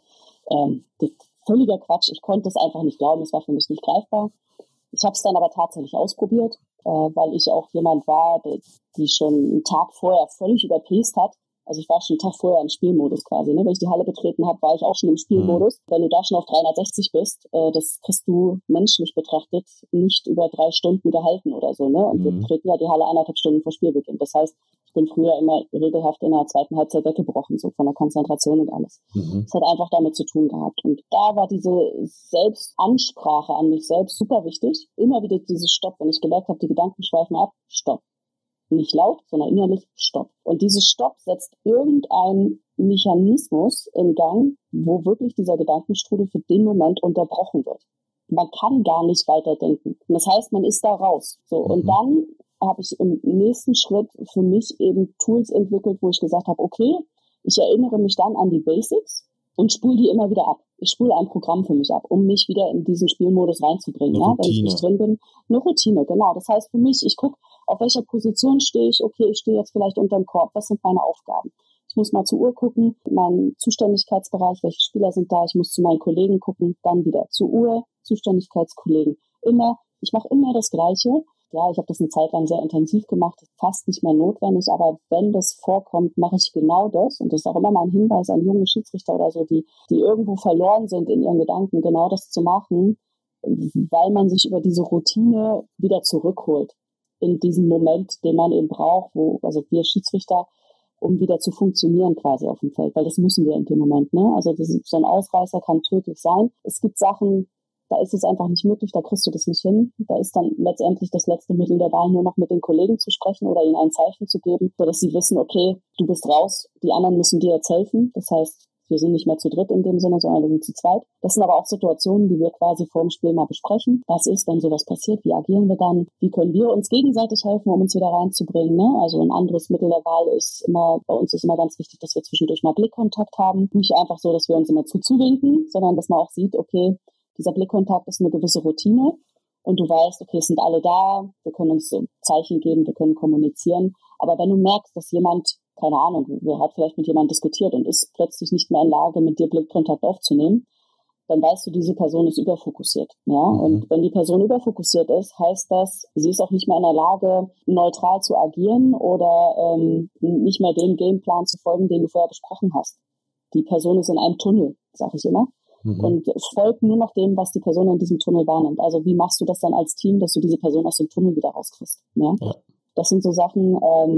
völliger Quatsch. Ich konnte es einfach nicht glauben. Es war für mich nicht greifbar. Ich habe es dann aber tatsächlich ausprobiert, weil ich auch jemand war, die schon einen Tag vorher völlig überpaced hat. Also ich war schon einen Tag vorher im Spielmodus quasi. Ne? Wenn ich die Halle betreten habe, war ich auch schon im Spielmodus. Wenn du da schon auf 360 bist, das kriegst du menschlich betrachtet nicht über 3 Stunden gehalten oder so. Ne? Und wir betreten ja die Halle 1,5 Stunden vor Spielbeginn. Das heißt, ich bin früher immer regelhaft in der zweiten Halbzeit weggebrochen, so von der Konzentration und alles. Das hat einfach damit zu tun gehabt. Und da war diese Selbstansprache an mich selbst super wichtig. Immer wieder dieses Stopp, wenn ich gemerkt habe, die Gedanken schweifen ab, Stopp. Nicht laut, sondern innerlich Stopp. Und dieses Stopp setzt irgendein Mechanismus in Gang, wo wirklich dieser Gedankenstrudel für den Moment unterbrochen wird. Man kann gar nicht weiterdenken. Und das heißt, man ist da raus. So, und dann habe ich im nächsten Schritt für mich eben Tools entwickelt, wo ich gesagt habe, okay, ich erinnere mich dann an die Basics und spule die immer wieder ab. Ich spule ein Programm für mich ab, um mich wieder in diesen Spielmodus reinzubringen. Ja, wenn ich nicht drin bin. Eine Routine, genau. Das heißt für mich, ich gucke, auf welcher Position stehe ich. Okay, ich stehe jetzt vielleicht unter dem Korb. Was sind meine Aufgaben? Ich muss mal zur Uhr gucken, meinen Zuständigkeitsbereich, welche Spieler sind da. Ich muss zu meinen Kollegen gucken, dann wieder zur Uhr, Zuständigkeitskollegen. Ich mache immer das Gleiche. Ja, ich habe das eine Zeit lang sehr intensiv gemacht, fast nicht mehr notwendig, aber wenn das vorkommt, mache ich genau das. Und das ist auch immer mein Hinweis an junge Schiedsrichter oder so, die irgendwo verloren sind in ihren Gedanken, genau das zu machen, weil man sich über diese Routine wieder zurückholt in diesen Moment, den man eben braucht, also wir Schiedsrichter, um wieder zu funktionieren quasi auf dem Feld, weil das müssen wir in dem Moment, ne? Also so ein Ausreißer kann tödlich sein. Es gibt Sachen, da ist es einfach nicht möglich, da kriegst du das nicht hin. Da ist dann letztendlich das letzte Mittel der Wahl, nur noch mit den Kollegen zu sprechen oder ihnen ein Zeichen zu geben, sodass sie wissen, okay, du bist raus, die anderen müssen dir jetzt helfen. Das heißt, wir sind nicht mehr zu dritt in dem Sinne, sondern wir sind zu zweit. Das sind aber auch Situationen, die wir quasi vor dem Spiel mal besprechen. Was ist, wenn sowas passiert? Wie agieren wir dann? Wie können wir uns gegenseitig helfen, um uns wieder reinzubringen? Ne? Also ein anderes Mittel der Wahl ist immer, bei uns ist immer ganz wichtig, dass wir zwischendurch mal Blickkontakt haben. Nicht einfach so, dass wir uns immer zuwinken, sondern dass man auch sieht, okay, dieser Blickkontakt ist eine gewisse Routine und du weißt, okay, es sind alle da, wir können uns Zeichen geben, wir können kommunizieren. Aber wenn du merkst, dass jemand, keine Ahnung, wer hat vielleicht mit jemandem diskutiert und ist plötzlich nicht mehr in Lage, mit dir Blickkontakt aufzunehmen, dann weißt du, diese Person ist überfokussiert. Ja? Und wenn die Person überfokussiert ist, heißt das, sie ist auch nicht mehr in der Lage, neutral zu agieren oder nicht mehr dem Gameplan zu folgen, den du vorher besprochen hast. Die Person ist in einem Tunnel, sage ich immer. Und folgt nur noch dem, was die Person in diesem Tunnel wahrnimmt. Also wie machst du das dann als Team, dass du diese Person aus dem Tunnel wieder rauskriegst? Ja? Das sind so Sachen,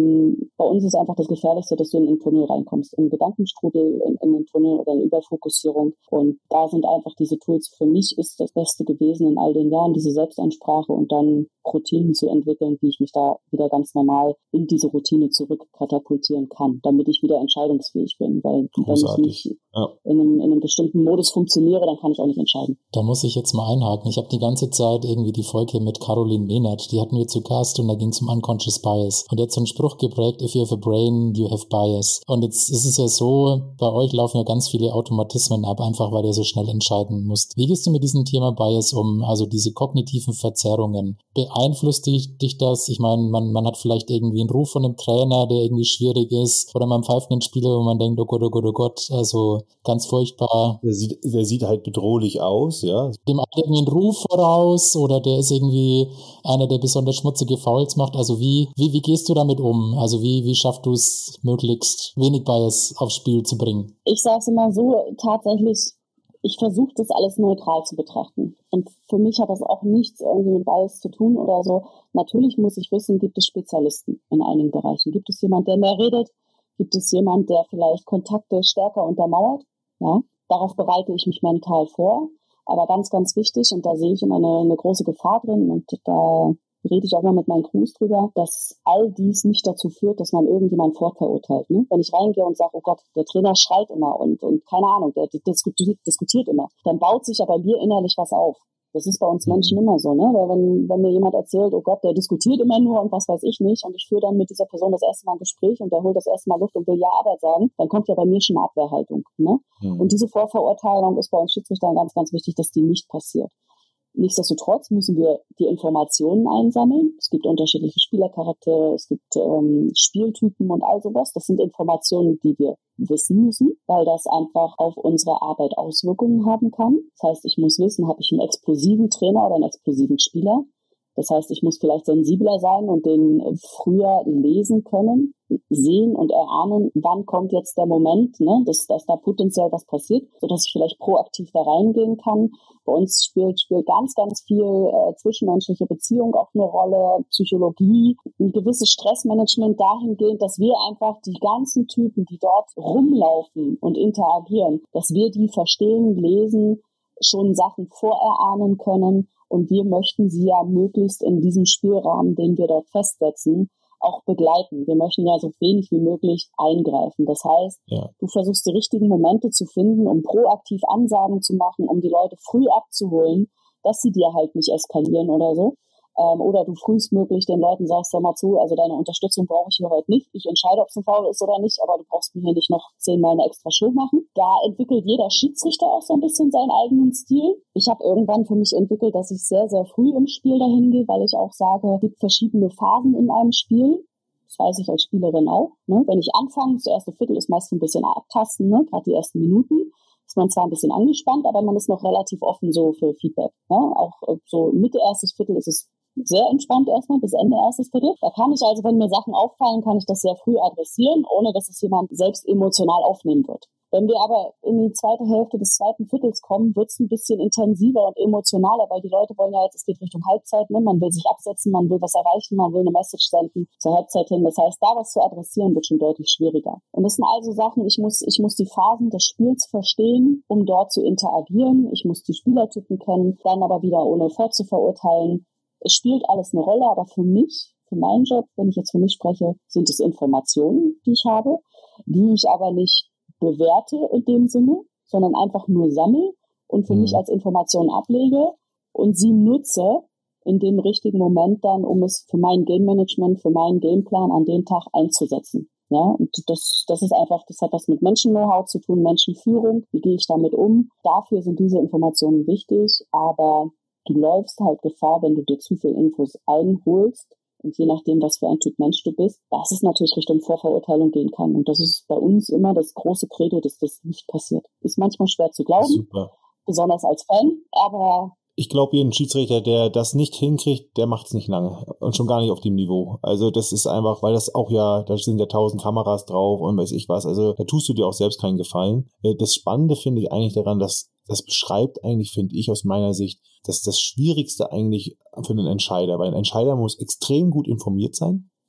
bei uns ist einfach das Gefährlichste, dass du in den Tunnel reinkommst, in den Gedankenstrudel, in den Tunnel oder in Überfokussierung. Und da sind einfach diese Tools, für mich ist das Beste gewesen in all den Jahren, diese Selbstansprache und dann Routinen zu entwickeln, wie ich mich da wieder ganz normal in diese Routine zurückkatapultieren kann, damit ich wieder entscheidungsfähig bin. Weil großartig. wenn ich nicht in einem bestimmten Modus funktioniere, dann kann ich auch nicht entscheiden. Da muss ich jetzt mal einhaken. Ich habe die ganze Zeit irgendwie die Folge mit Caroline Mehnert, die hatten wir zu Gast und da ging es um Unconscious Bias. Und jetzt so einen Spruch geprägt, if you have a brain, you have bias. Und jetzt ist es ja so, bei euch laufen ja ganz viele Automatismen ab, einfach weil ihr so schnell entscheiden müsst. Wie gehst du mit diesem Thema Bias um? Also diese kognitiven Verzerrungen. Beeinflusst dich das? Ich meine, man hat vielleicht irgendwie einen Ruf von einem Trainer, der irgendwie schwierig ist, oder man pfeift einen Spieler, wo man denkt, oh Gott, oh Gott, oh Gott, also ganz furchtbar. Der sieht halt bedrohlich aus, ja. Dem hat irgendwie einen Ruf voraus oder der ist irgendwie einer, der besonders schmutzige Fouls macht. Also wie gehst du damit um? Also wie schaffst du es, möglichst wenig Bias aufs Spiel zu bringen? Ich sage es immer so, tatsächlich, ich versuche das alles neutral zu betrachten. Und für mich hat das auch nichts irgendwie mit Bias zu tun oder so. Natürlich muss ich wissen, gibt es Spezialisten in einigen Bereichen? Gibt es jemand, der mehr redet? Gibt es jemand, der vielleicht Kontakte stärker untermauert? Ja, darauf bereite ich mich mental vor. Aber ganz, ganz wichtig, und da sehe ich immer eine große Gefahr drin, und da rede ich auch mal mit meinen Crews drüber, dass all dies nicht dazu führt, dass man irgendjemanden vorverurteilt. Ne? Wenn ich reingehe und sage, oh Gott, der Trainer schreit immer und keine Ahnung, der diskutiert immer, dann baut sich ja bei mir innerlich was auf. Das ist bei uns Menschen immer so, ne? Weil wenn mir jemand erzählt, oh Gott, der diskutiert immer nur und was weiß ich nicht, und ich führe dann mit dieser Person das erste Mal ein Gespräch und der holt das erste Mal Luft und will ja Arbeit sagen, dann kommt ja bei mir schon eine Abwehrhaltung, ne? Und diese Vorverurteilung ist bei uns Schiedsrichtern ganz, ganz wichtig, dass die nicht passiert. Nichtsdestotrotz müssen wir die Informationen einsammeln. Es gibt unterschiedliche Spielercharaktere, es gibt Spieltypen und all sowas. Das sind Informationen, die wir wissen müssen, weil das einfach auf unsere Arbeit Auswirkungen haben kann. Das heißt, ich muss wissen, habe ich einen explosiven Trainer oder einen explosiven Spieler? Das heißt, ich muss vielleicht sensibler sein und den früher lesen können, sehen und erahnen, wann kommt jetzt der Moment, ne, dass da potenziell was passiert, sodass ich vielleicht proaktiv da reingehen kann. Bei uns spielt ganz, ganz viel zwischenmenschliche Beziehung auch eine Rolle, Psychologie, ein gewisses Stressmanagement dahingehend, dass wir einfach die ganzen Typen, die dort rumlaufen und interagieren, dass wir die verstehen, lesen, schon Sachen vorerahnen können. Und wir möchten sie ja möglichst in diesem Spielrahmen, den wir dort festsetzen, auch begleiten. Wir möchten ja so wenig wie möglich eingreifen. Das heißt, Du versuchst die richtigen Momente zu finden, um proaktiv Ansagen zu machen, um die Leute früh abzuholen, dass sie dir halt nicht eskalieren oder so. Oder du frühestmöglich den Leuten sagst, hör mal zu, also deine Unterstützung brauche ich hier heute nicht. Ich entscheide, ob es ein Foul ist oder nicht, aber du brauchst mir hier nicht noch 10-mal eine extra Show machen. Da entwickelt jeder Schiedsrichter auch so ein bisschen seinen eigenen Stil. Ich habe irgendwann für mich entwickelt, dass ich sehr, sehr früh im Spiel dahin gehe, weil ich auch sage, es gibt verschiedene Phasen in einem Spiel. Das weiß ich als Spielerin auch. Ne? Wenn ich anfange, das erste Viertel ist meist ein bisschen abtasten, ne? Gerade die ersten Minuten. Ist man zwar ein bisschen angespannt, aber man ist noch relativ offen so für Feedback. Ne? Auch so Mitte erstes Viertel ist es sehr entspannt erstmal bis Ende erstes Viertel. Da kann ich also, wenn mir Sachen auffallen, kann ich das sehr früh adressieren, ohne dass es jemand selbst emotional aufnehmen wird. Wenn wir aber in die zweite Hälfte des zweiten Viertels kommen, wird es ein bisschen intensiver und emotionaler, weil die Leute wollen ja jetzt, es geht Richtung Halbzeit, ne? Man will sich absetzen, man will was erreichen, man will eine Message senden zur Halbzeit hin. Das heißt, da was zu adressieren, wird schon deutlich schwieriger. Und das sind also Sachen, ich muss die Phasen des Spiels verstehen, um dort zu interagieren. Ich muss die Spielertypen kennen, dann aber wieder ohne vorzuverurteilen. Es spielt alles eine Rolle, aber für mich, für meinen Job, wenn ich jetzt für mich spreche, sind es Informationen, die ich habe, die ich aber nicht bewerte in dem Sinne, sondern einfach nur sammle und für mich als Information ablege und sie nutze in dem richtigen Moment dann, um es für mein Game Management, für meinen Gameplan an dem Tag einzusetzen. Ja, und das ist einfach, das hat was mit Menschen-Know-how zu tun, Menschenführung. Wie gehe ich damit um? Dafür sind diese Informationen wichtig, aber du läufst halt Gefahr, wenn du dir zu viel Infos einholst. Und je nachdem, was für ein Typ Mensch du bist, dass es natürlich Richtung Vorverurteilung gehen kann. Und das ist bei uns immer das große Credo, dass das nicht passiert. Ist manchmal schwer zu glauben, Super. Besonders als Fan, aber... Ich glaube, jeden Schiedsrichter, der das nicht hinkriegt, der macht es nicht lange. Und schon gar nicht auf dem Niveau. Also das ist einfach, weil das auch da sind ja 1000 Kameras drauf und weiß ich was. Also da tust du dir auch selbst keinen Gefallen. Das Spannende finde ich eigentlich daran, dass das beschreibt eigentlich, finde ich aus meiner Sicht, dass das Schwierigste eigentlich für einen Entscheider, weil ein Entscheider muss extrem gut informiert sein.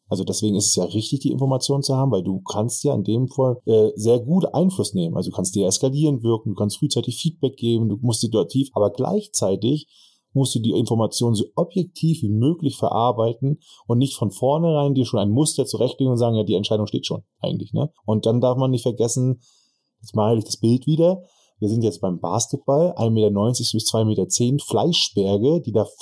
Also deswegen ist es ja richtig, die Information zu haben, weil du kannst ja in dem Fall sehr gut Einfluss nehmen. Also du kannst deeskalierend wirken, du kannst frühzeitig Feedback geben, du musst situativ, aber gleichzeitig musst du die Information so objektiv wie möglich verarbeiten und nicht von vornherein dir schon ein Muster zurechtlegen und sagen, ja, die Entscheidung steht schon eigentlich, ne? Und dann darf man nicht vergessen, jetzt male ich das Bild wieder, wir sind jetzt beim Basketball, 1,90 Meter bis 2,10 Meter, Fleischberge, die da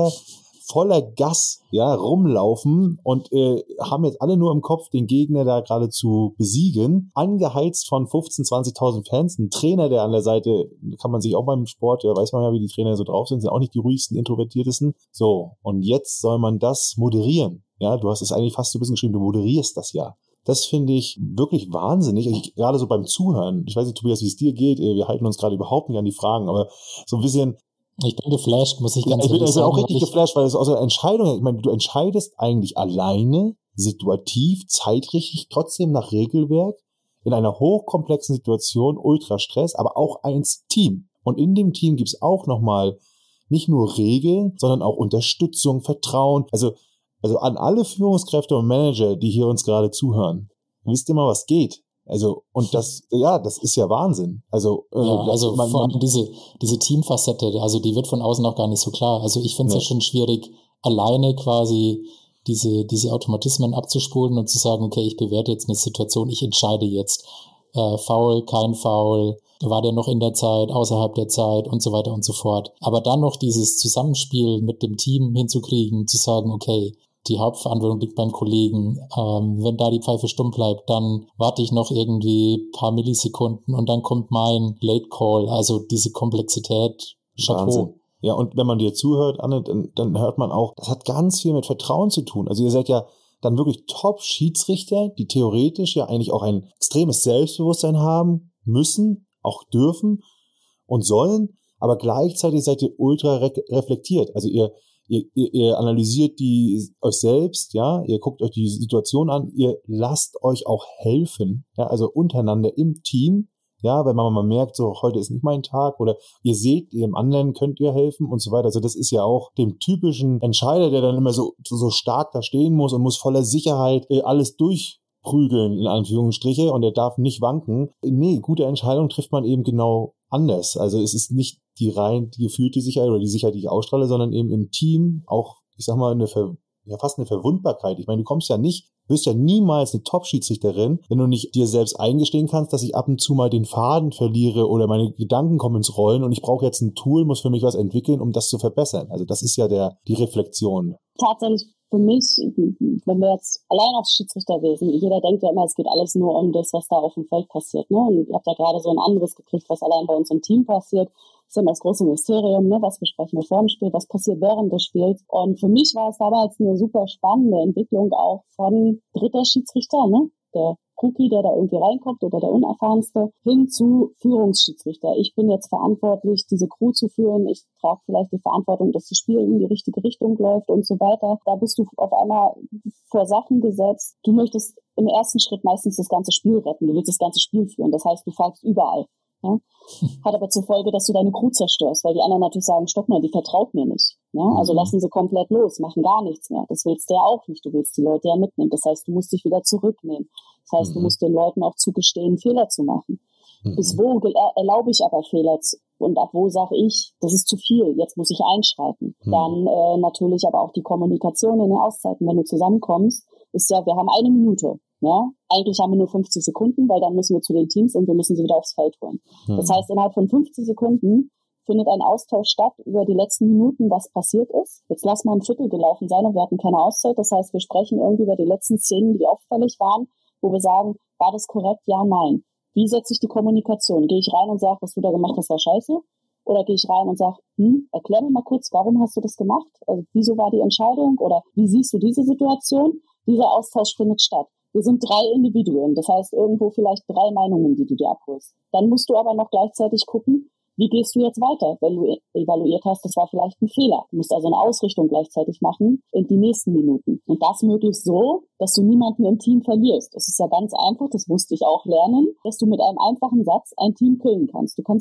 voller Gas, ja, rumlaufen und haben jetzt alle nur im Kopf, den Gegner da gerade zu besiegen, angeheizt von 15.000, 20.000 Fans, ein Trainer, der an der Seite, kann man sich auch beim Sport, ja, weiß man ja, wie die Trainer so drauf sind auch nicht die ruhigsten, introvertiertesten. So, und jetzt soll man das moderieren. Ja, du hast es eigentlich fast so ein bisschen geschrieben, du moderierst das ja. Das finde ich wirklich wahnsinnig, gerade so beim Zuhören. Ich weiß nicht, Tobias, wie es dir geht, wir halten uns gerade überhaupt nicht an die Fragen, aber so ein bisschen. Ich bin geflasht, muss ich ganz ehrlich sagen. Ich bin auch richtig geflasht, weil es aus der Entscheidung, ich meine, du entscheidest eigentlich alleine, situativ, zeitrichtig, trotzdem nach Regelwerk, in einer hochkomplexen Situation, Ultrastress, aber auch als Team. Und in dem Team gibt's auch nochmal nicht nur Regeln, sondern auch Unterstützung, Vertrauen. Also an alle Führungskräfte und Manager, die hier uns gerade zuhören, wisst ihr mal, was geht. Also, und das ist ja Wahnsinn. Also, vor allem diese Teamfacette, also die wird von außen auch gar nicht so klar. Also ich finde es ja schon schwierig, alleine quasi diese Automatismen abzuspulen und zu sagen, okay, ich bewerte jetzt eine Situation, ich entscheide jetzt, Foul, kein Foul, war der noch in der Zeit, außerhalb der Zeit und so weiter und so fort. Aber dann noch dieses Zusammenspiel mit dem Team hinzukriegen, zu sagen, okay, die Hauptverantwortung liegt beim Kollegen. Wenn da die Pfeife stumm bleibt, dann warte ich noch irgendwie paar Millisekunden und dann kommt mein Late Call. Also diese Komplexität, Chapeau. Wahnsinn. Ja, und wenn man dir zuhört, Anne, dann hört man auch, das hat ganz viel mit Vertrauen zu tun. Also ihr seid ja dann wirklich Top-Schiedsrichter, die theoretisch ja eigentlich auch ein extremes Selbstbewusstsein haben müssen, auch dürfen und sollen, aber gleichzeitig seid ihr ultra reflektiert. Also ihr analysiert euch selbst, ja, ihr guckt euch die Situation an, ihr lasst euch auch helfen, ja, also untereinander im Team, ja, wenn man mal merkt, so, heute ist nicht mein Tag oder ihr seht, dem anderen könnt ihr helfen und so weiter. Also das ist ja auch dem typischen Entscheider, der dann immer so stark da stehen muss und muss voller Sicherheit alles durchprügeln, in Anführungsstriche, und er darf nicht wanken. Nee, gute Entscheidung trifft man eben genau anders. Also es ist nicht die gefühlte Sicherheit oder die Sicherheit, die ich ausstrahle, sondern eben im Team auch, ich sag mal, fast eine Verwundbarkeit. Ich meine, wirst ja niemals eine Top-Schiedsrichterin, wenn du nicht dir selbst eingestehen kannst, dass ich ab und zu mal den Faden verliere oder meine Gedanken kommen ins Rollen und ich brauche jetzt ein Tool, muss für mich was entwickeln, um das zu verbessern. Also das ist ja die Reflexion. Tatsächlich für mich, wenn wir jetzt allein aufs Schiedsrichterwesen, jeder denkt ja immer, es geht alles nur um das, was da auf dem Feld passiert, ne? Und ihr habt ja gerade so ein anderes gekriegt, was allein bei uns im Team passiert. Das ist immer das große Mysterium, ne? Was besprechen wir vor dem Spiel, was passiert während des Spiels. Und für mich war es damals eine super spannende Entwicklung auch von dritter Schiedsrichter, ne? Der Rookie, der da irgendwie reinkommt oder der Unerfahrenste, hin zu Führungsschiedsrichter. Ich bin jetzt verantwortlich, diese Crew zu führen. Ich trage vielleicht die Verantwortung, dass das Spiel in die richtige Richtung läuft und so weiter. Da bist du auf einmal vor Sachen gesetzt. Du möchtest im ersten Schritt meistens das ganze Spiel retten. Du willst das ganze Spiel führen. Das heißt, du fragst überall. Ja? Hat aber zur Folge, dass du deine Crew zerstörst, weil die anderen natürlich sagen, stopp mal, die vertraut mir nicht. Ja? Also lassen sie komplett los, machen gar nichts mehr. Das willst du ja auch nicht. Du willst die Leute ja mitnehmen. Das heißt, du musst dich wieder zurücknehmen. Das heißt, du musst den Leuten auch zugestehen, Fehler zu machen. Bis wo erlaube ich aber Fehler und ab wo sage ich, das ist zu viel, jetzt muss ich einschreiten. Dann natürlich aber auch die Kommunikation in den Auszeiten, wenn du zusammenkommst, ist ja, wir haben 1 Minute. Ja? Eigentlich haben wir nur 50 Sekunden, weil dann müssen wir zu den Teams und wir müssen sie wieder aufs Feld holen. Das heißt, innerhalb von 50 Sekunden findet ein Austausch statt über die letzten Minuten, was passiert ist. Jetzt lass mal ein Viertel gelaufen sein und wir hatten keine Auszeit. Das heißt, wir sprechen irgendwie über die letzten Szenen, die auffällig waren, wo wir sagen, war das korrekt? Ja, nein. Wie setze ich die Kommunikation? Gehe ich rein und sage, was du da gemacht hast, war scheiße? Oder gehe ich rein und sage, erklär mir mal kurz, warum hast du das gemacht? Also, wieso war die Entscheidung? Oder wie siehst du diese Situation? Dieser Austausch findet statt. Wir sind 3 Individuen, das heißt irgendwo vielleicht 3 Meinungen, die du dir abholst. Dann musst du aber noch gleichzeitig gucken, wie gehst du jetzt weiter, wenn du evaluiert hast, das war vielleicht ein Fehler. Du musst also eine Ausrichtung gleichzeitig machen in die nächsten Minuten. Und das möglichst so, dass du niemanden im Team verlierst. Das ist ja ganz einfach, das musste ich auch lernen, dass du mit einem einfachen Satz ein Team killen kannst. Mit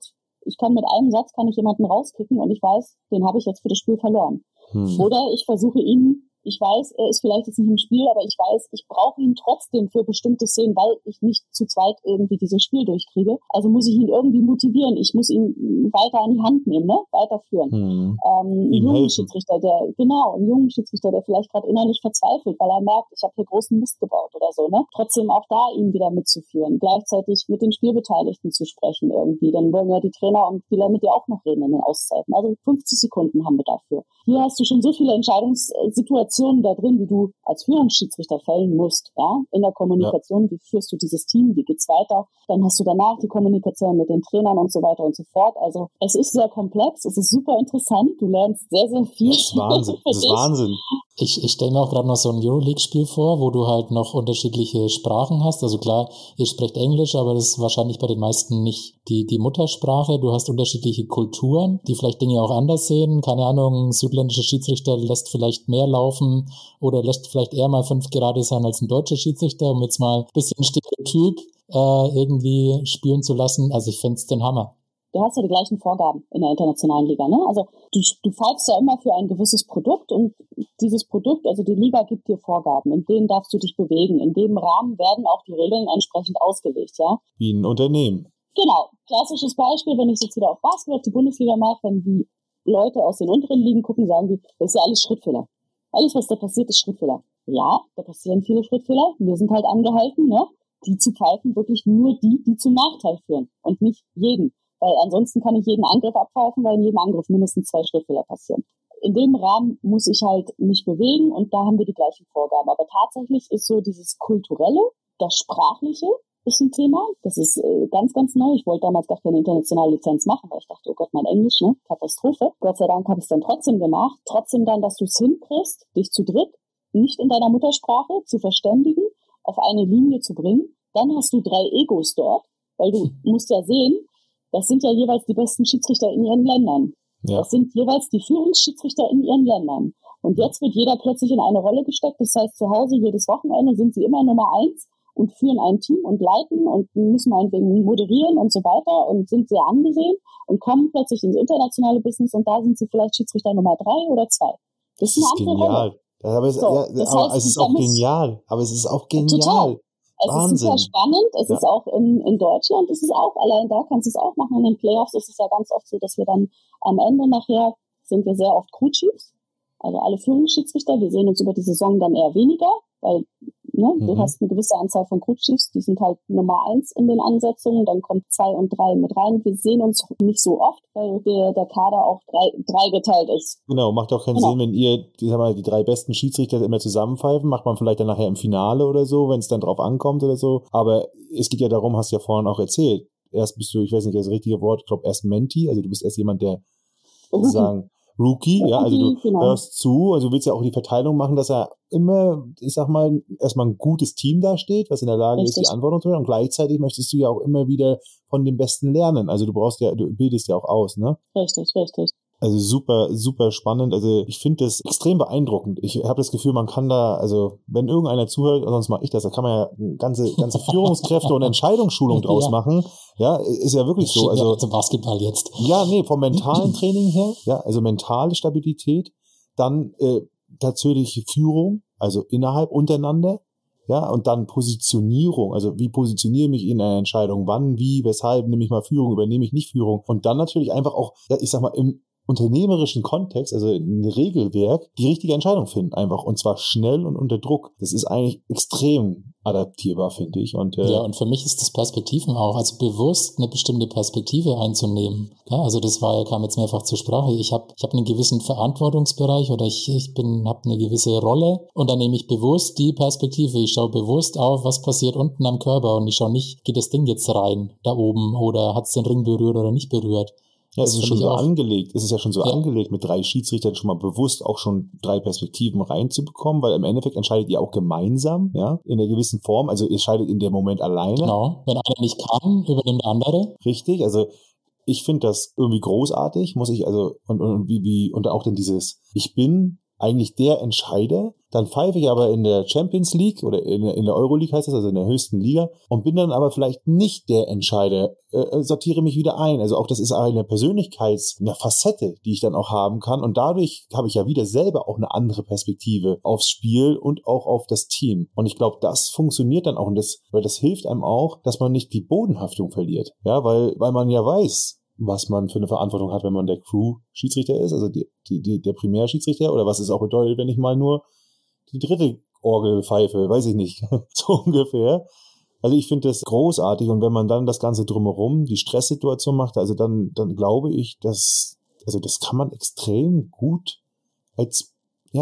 einem Satz kann ich jemanden rauskicken und ich weiß, den habe ich jetzt für das Spiel verloren. Oder ich versuche ihn Ich weiß, er ist vielleicht jetzt nicht im Spiel, aber ich weiß, ich brauche ihn trotzdem für bestimmte Szenen, weil ich nicht zu zweit irgendwie dieses Spiel durchkriege. Also muss ich ihn irgendwie motivieren. Ich muss ihn weiter an die Hand nehmen, ne? Weiterführen. Einen jungen Schiedsrichter, der vielleicht gerade innerlich verzweifelt, weil er merkt, ich habe hier großen Mist gebaut oder so, ne? Trotzdem auch da ihn wieder mitzuführen. Gleichzeitig mit den Spielbeteiligten zu sprechen irgendwie. Dann wollen ja die Trainer und Spieler mit dir auch noch reden in den Auszeiten. Also 50 Sekunden haben wir dafür. Hier hast du schon so viele Entscheidungssituationen da drin, die du als Führungsschiedsrichter fällen musst. Ja? In der Kommunikation, wie führst du dieses Team, wie geht's weiter? Dann hast du danach die Kommunikation mit den Trainern und so weiter und so fort. Also es ist sehr komplex, es ist super interessant, du lernst sehr, sehr viel. Das ist Wahnsinn, das ist Wahnsinn. Ich stelle mir auch gerade noch so ein Euroleague-Spiel vor, wo du halt noch unterschiedliche Sprachen hast. Also klar, ihr sprecht Englisch, aber das ist wahrscheinlich bei den meisten nicht die Muttersprache. Du hast unterschiedliche Kulturen, die vielleicht Dinge auch anders sehen. Keine Ahnung, ein südländischer Schiedsrichter lässt vielleicht mehr laufen oder lässt vielleicht eher mal 5 gerade sein als ein deutscher Schiedsrichter, um jetzt mal ein bisschen Stereotyp irgendwie spielen zu lassen. Also ich find's den Hammer. Du hast ja die gleichen Vorgaben in der internationalen Liga, ne? Also du pfeifst ja immer für ein gewisses Produkt und dieses Produkt, also die Liga gibt dir Vorgaben, in denen darfst du dich bewegen. In dem Rahmen werden auch die Regeln entsprechend ausgelegt, ja? Wie ein Unternehmen. Genau. Klassisches Beispiel, wenn ich jetzt wieder auf Basketball, auf die Bundesliga mache, wenn die Leute aus den unteren Ligen gucken, sagen die, das ist ja alles Schrittfehler. Alles, was da passiert, ist Schrittfehler. Ja, da passieren viele Schrittfehler. Wir sind halt angehalten, ne? Die zu pfeifen, wirklich nur die zum Nachteil führen und nicht jeden. Weil ansonsten kann ich jeden Angriff abpfeifen, weil in jedem Angriff mindestens 2 Schrittfehler passieren. In dem Rahmen muss ich halt mich bewegen und da haben wir die gleichen Vorgaben. Aber tatsächlich ist so dieses Kulturelle, das Sprachliche ist ein Thema. Das ist ganz, ganz neu. Ich wollte damals gar keine internationale Lizenz machen, weil ich dachte, oh Gott, mein Englisch, ne? Katastrophe. Gott sei Dank habe ich es dann trotzdem gemacht. Trotzdem dann, dass du es hinkriegst, dich zu dritt, nicht in deiner Muttersprache zu verständigen, auf eine Linie zu bringen. Dann hast du 3 Egos dort, weil du musst ja sehen, das sind ja jeweils die besten Schiedsrichter in ihren Ländern. Ja. Das sind jeweils die Führungsschiedsrichter in ihren Ländern. Und jetzt wird jeder plötzlich in eine Rolle gesteckt. Das heißt, zu Hause jedes Wochenende sind sie immer Nummer 1 und führen ein Team und leiten und müssen meinetwegen moderieren und so weiter und sind sehr angesehen und kommen plötzlich ins internationale Business und da sind sie vielleicht Schiedsrichter Nummer 3 oder 2. Das ist eine andere genial. Rolle. Aber es ist auch genial. Aber es ist auch genial. Total. Es Wahnsinn. Ist super spannend. Es ist auch in Deutschland, es ist auch, allein da kannst du es auch machen. In den Playoffs ist es ja ganz oft so, dass wir dann am Ende nachher sind wir sehr oft Crew Chiefs, also alle Führungsschiedsrichter. Wir sehen uns über die Saison dann eher weniger, weil du hast eine gewisse Anzahl von Crew Chiefs, die sind halt Nummer 1 in den Ansetzungen, dann kommt 2 und 3 mit rein. Wir sehen uns nicht so oft, weil der Kader auch drei geteilt ist. Genau, macht auch keinen Sinn, wenn ihr die 3 besten Schiedsrichter immer zusammenpfeifen, macht man vielleicht dann nachher im Finale oder so, wenn es dann drauf ankommt oder so. Aber es geht ja darum, hast du ja vorhin auch erzählt, erst bist du, ich weiß nicht das richtige Wort, ich glaube erst Menti, also du bist erst jemand, der sozusagen Rookie, ja, also du hörst zu, also du willst ja auch die Verteilung machen, dass er immer, ich sag mal, erstmal ein gutes Team dasteht, was in der Lage ist, die Antworten zu hören, und gleichzeitig möchtest du ja auch immer wieder von dem Besten lernen, also du bildest ja auch aus, ne? Richtig. Also super, super spannend. Also ich finde das extrem beeindruckend. Ich habe das Gefühl, man kann da, also wenn irgendeiner zuhört, sonst mache ich das, da kann man ja ganze Führungskräfte und Entscheidungsschulung draus machen. Ja, ist ja wirklich so. Also zum Basketball jetzt. Ja, nee, vom mentalen Training her, ja, also mentale Stabilität, dann tatsächlich Führung, also innerhalb, untereinander. Ja, und dann Positionierung, also wie positioniere ich mich in einer Entscheidung, wann, wie, weshalb nehme ich mal Führung, übernehme ich nicht Führung. Und dann natürlich einfach auch, ja, ich sag mal, im unternehmerischen Kontext, also ein Regelwerk, die richtige Entscheidung finden einfach, und zwar schnell und unter Druck. Das ist eigentlich extrem adaptierbar, finde ich. Und ja, und für mich ist das Perspektiven auch, also bewusst eine bestimmte Perspektive einzunehmen. Ja, also das kam jetzt mehrfach zur Sprache. Ich hab einen gewissen Verantwortungsbereich oder ich habe eine gewisse Rolle und dann nehme ich bewusst die Perspektive. Ich schaue bewusst auf, was passiert unten am Körper und ich schaue nicht, geht das Ding jetzt rein, da oben, oder hat es den Ring berührt oder nicht berührt. Ja, es ist schon so angelegt. Es ist ja schon so angelegt, mit 3 Schiedsrichtern schon mal bewusst auch schon 3 Perspektiven reinzubekommen, weil im Endeffekt entscheidet ihr auch gemeinsam, ja, in einer gewissen Form. Also ihr scheidet in dem Moment alleine. Genau. Wenn einer nicht kann, übernimmt der andere. Richtig. Also ich finde das irgendwie großartig, muss ich, also, und auch denn dieses, ich bin eigentlich der Entscheider. Dann pfeife ich aber in der Champions League oder in der Euroleague heißt das, also in der höchsten Liga und bin dann aber vielleicht nicht der Entscheider, sortiere mich wieder ein. Also auch das ist eine eine Facette, die ich dann auch haben kann und dadurch habe ich ja wieder selber auch eine andere Perspektive aufs Spiel und auch auf das Team. Und ich glaube, das funktioniert dann auch und das hilft einem auch, dass man nicht die Bodenhaftung verliert. Ja, weil man ja weiß, was man für eine Verantwortung hat, wenn man der Crew-Schiedsrichter ist, also der Primärschiedsrichter oder was es auch bedeutet, wenn ich mal nur die dritte Orgel pfeife, weiß ich nicht, so ungefähr. Also ich finde das großartig und wenn man dann das Ganze drumherum, die Stresssituation macht, also dann glaube ich, das kann man extrem gut als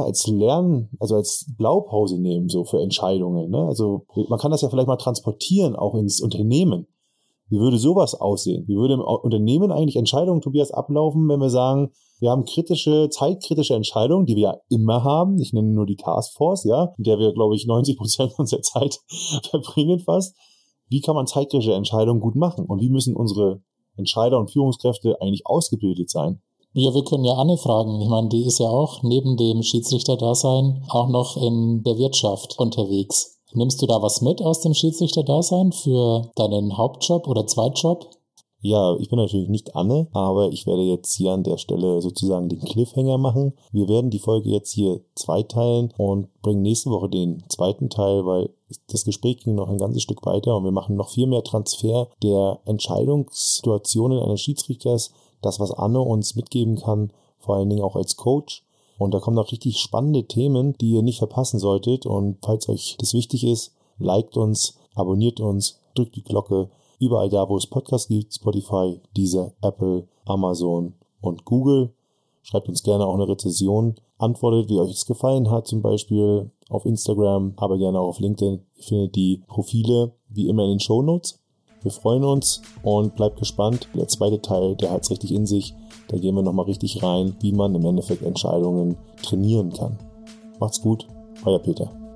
Lernen, also als Blaupause nehmen, so für Entscheidungen, ne? Also man kann das ja vielleicht mal transportieren, auch ins Unternehmen. Wie würde sowas aussehen? Wie würde im Unternehmen eigentlich Entscheidungen, Tobias, ablaufen, wenn wir sagen, wir haben zeitkritische Entscheidungen, die wir ja immer haben. Ich nenne nur die Taskforce, ja, in der wir, glaube ich, 90% unserer Zeit verbringen fast. Wie kann man zeitkritische Entscheidungen gut machen? Und wie müssen unsere Entscheider und Führungskräfte eigentlich ausgebildet sein? Ja, wir können ja Anne fragen. Ich meine, die ist ja auch neben dem Schiedsrichter-Dasein auch noch in der Wirtschaft unterwegs. Nimmst du da was mit aus dem Schiedsrichter-Dasein für deinen Hauptjob oder Zweitjob? Ja, ich bin natürlich nicht Anne, aber ich werde jetzt hier an der Stelle sozusagen den Cliffhanger machen. Wir werden die Folge jetzt hier zweiteilen und bringen nächste Woche den zweiten Teil, weil das Gespräch ging noch ein ganzes Stück weiter und wir machen noch viel mehr Transfer der Entscheidungssituationen eines Schiedsrichters, das, was Anne uns mitgeben kann, vor allen Dingen auch als Coach. Und da kommen noch richtig spannende Themen, die ihr nicht verpassen solltet. Und falls euch das wichtig ist, liked uns, abonniert uns, drückt die Glocke. Überall da, wo es Podcasts gibt, Spotify, Deezer, Apple, Amazon und Google. Schreibt uns gerne auch eine Rezension. Antwortet, wie euch es gefallen hat, zum Beispiel auf Instagram, aber gerne auch auf LinkedIn. Ihr findet die Profile wie immer in den Shownotes. Wir freuen uns und bleibt gespannt. Der zweite Teil, der hat es richtig in sich. Da gehen wir nochmal richtig rein, wie man im Endeffekt Entscheidungen trainieren kann. Macht's gut, euer Peter.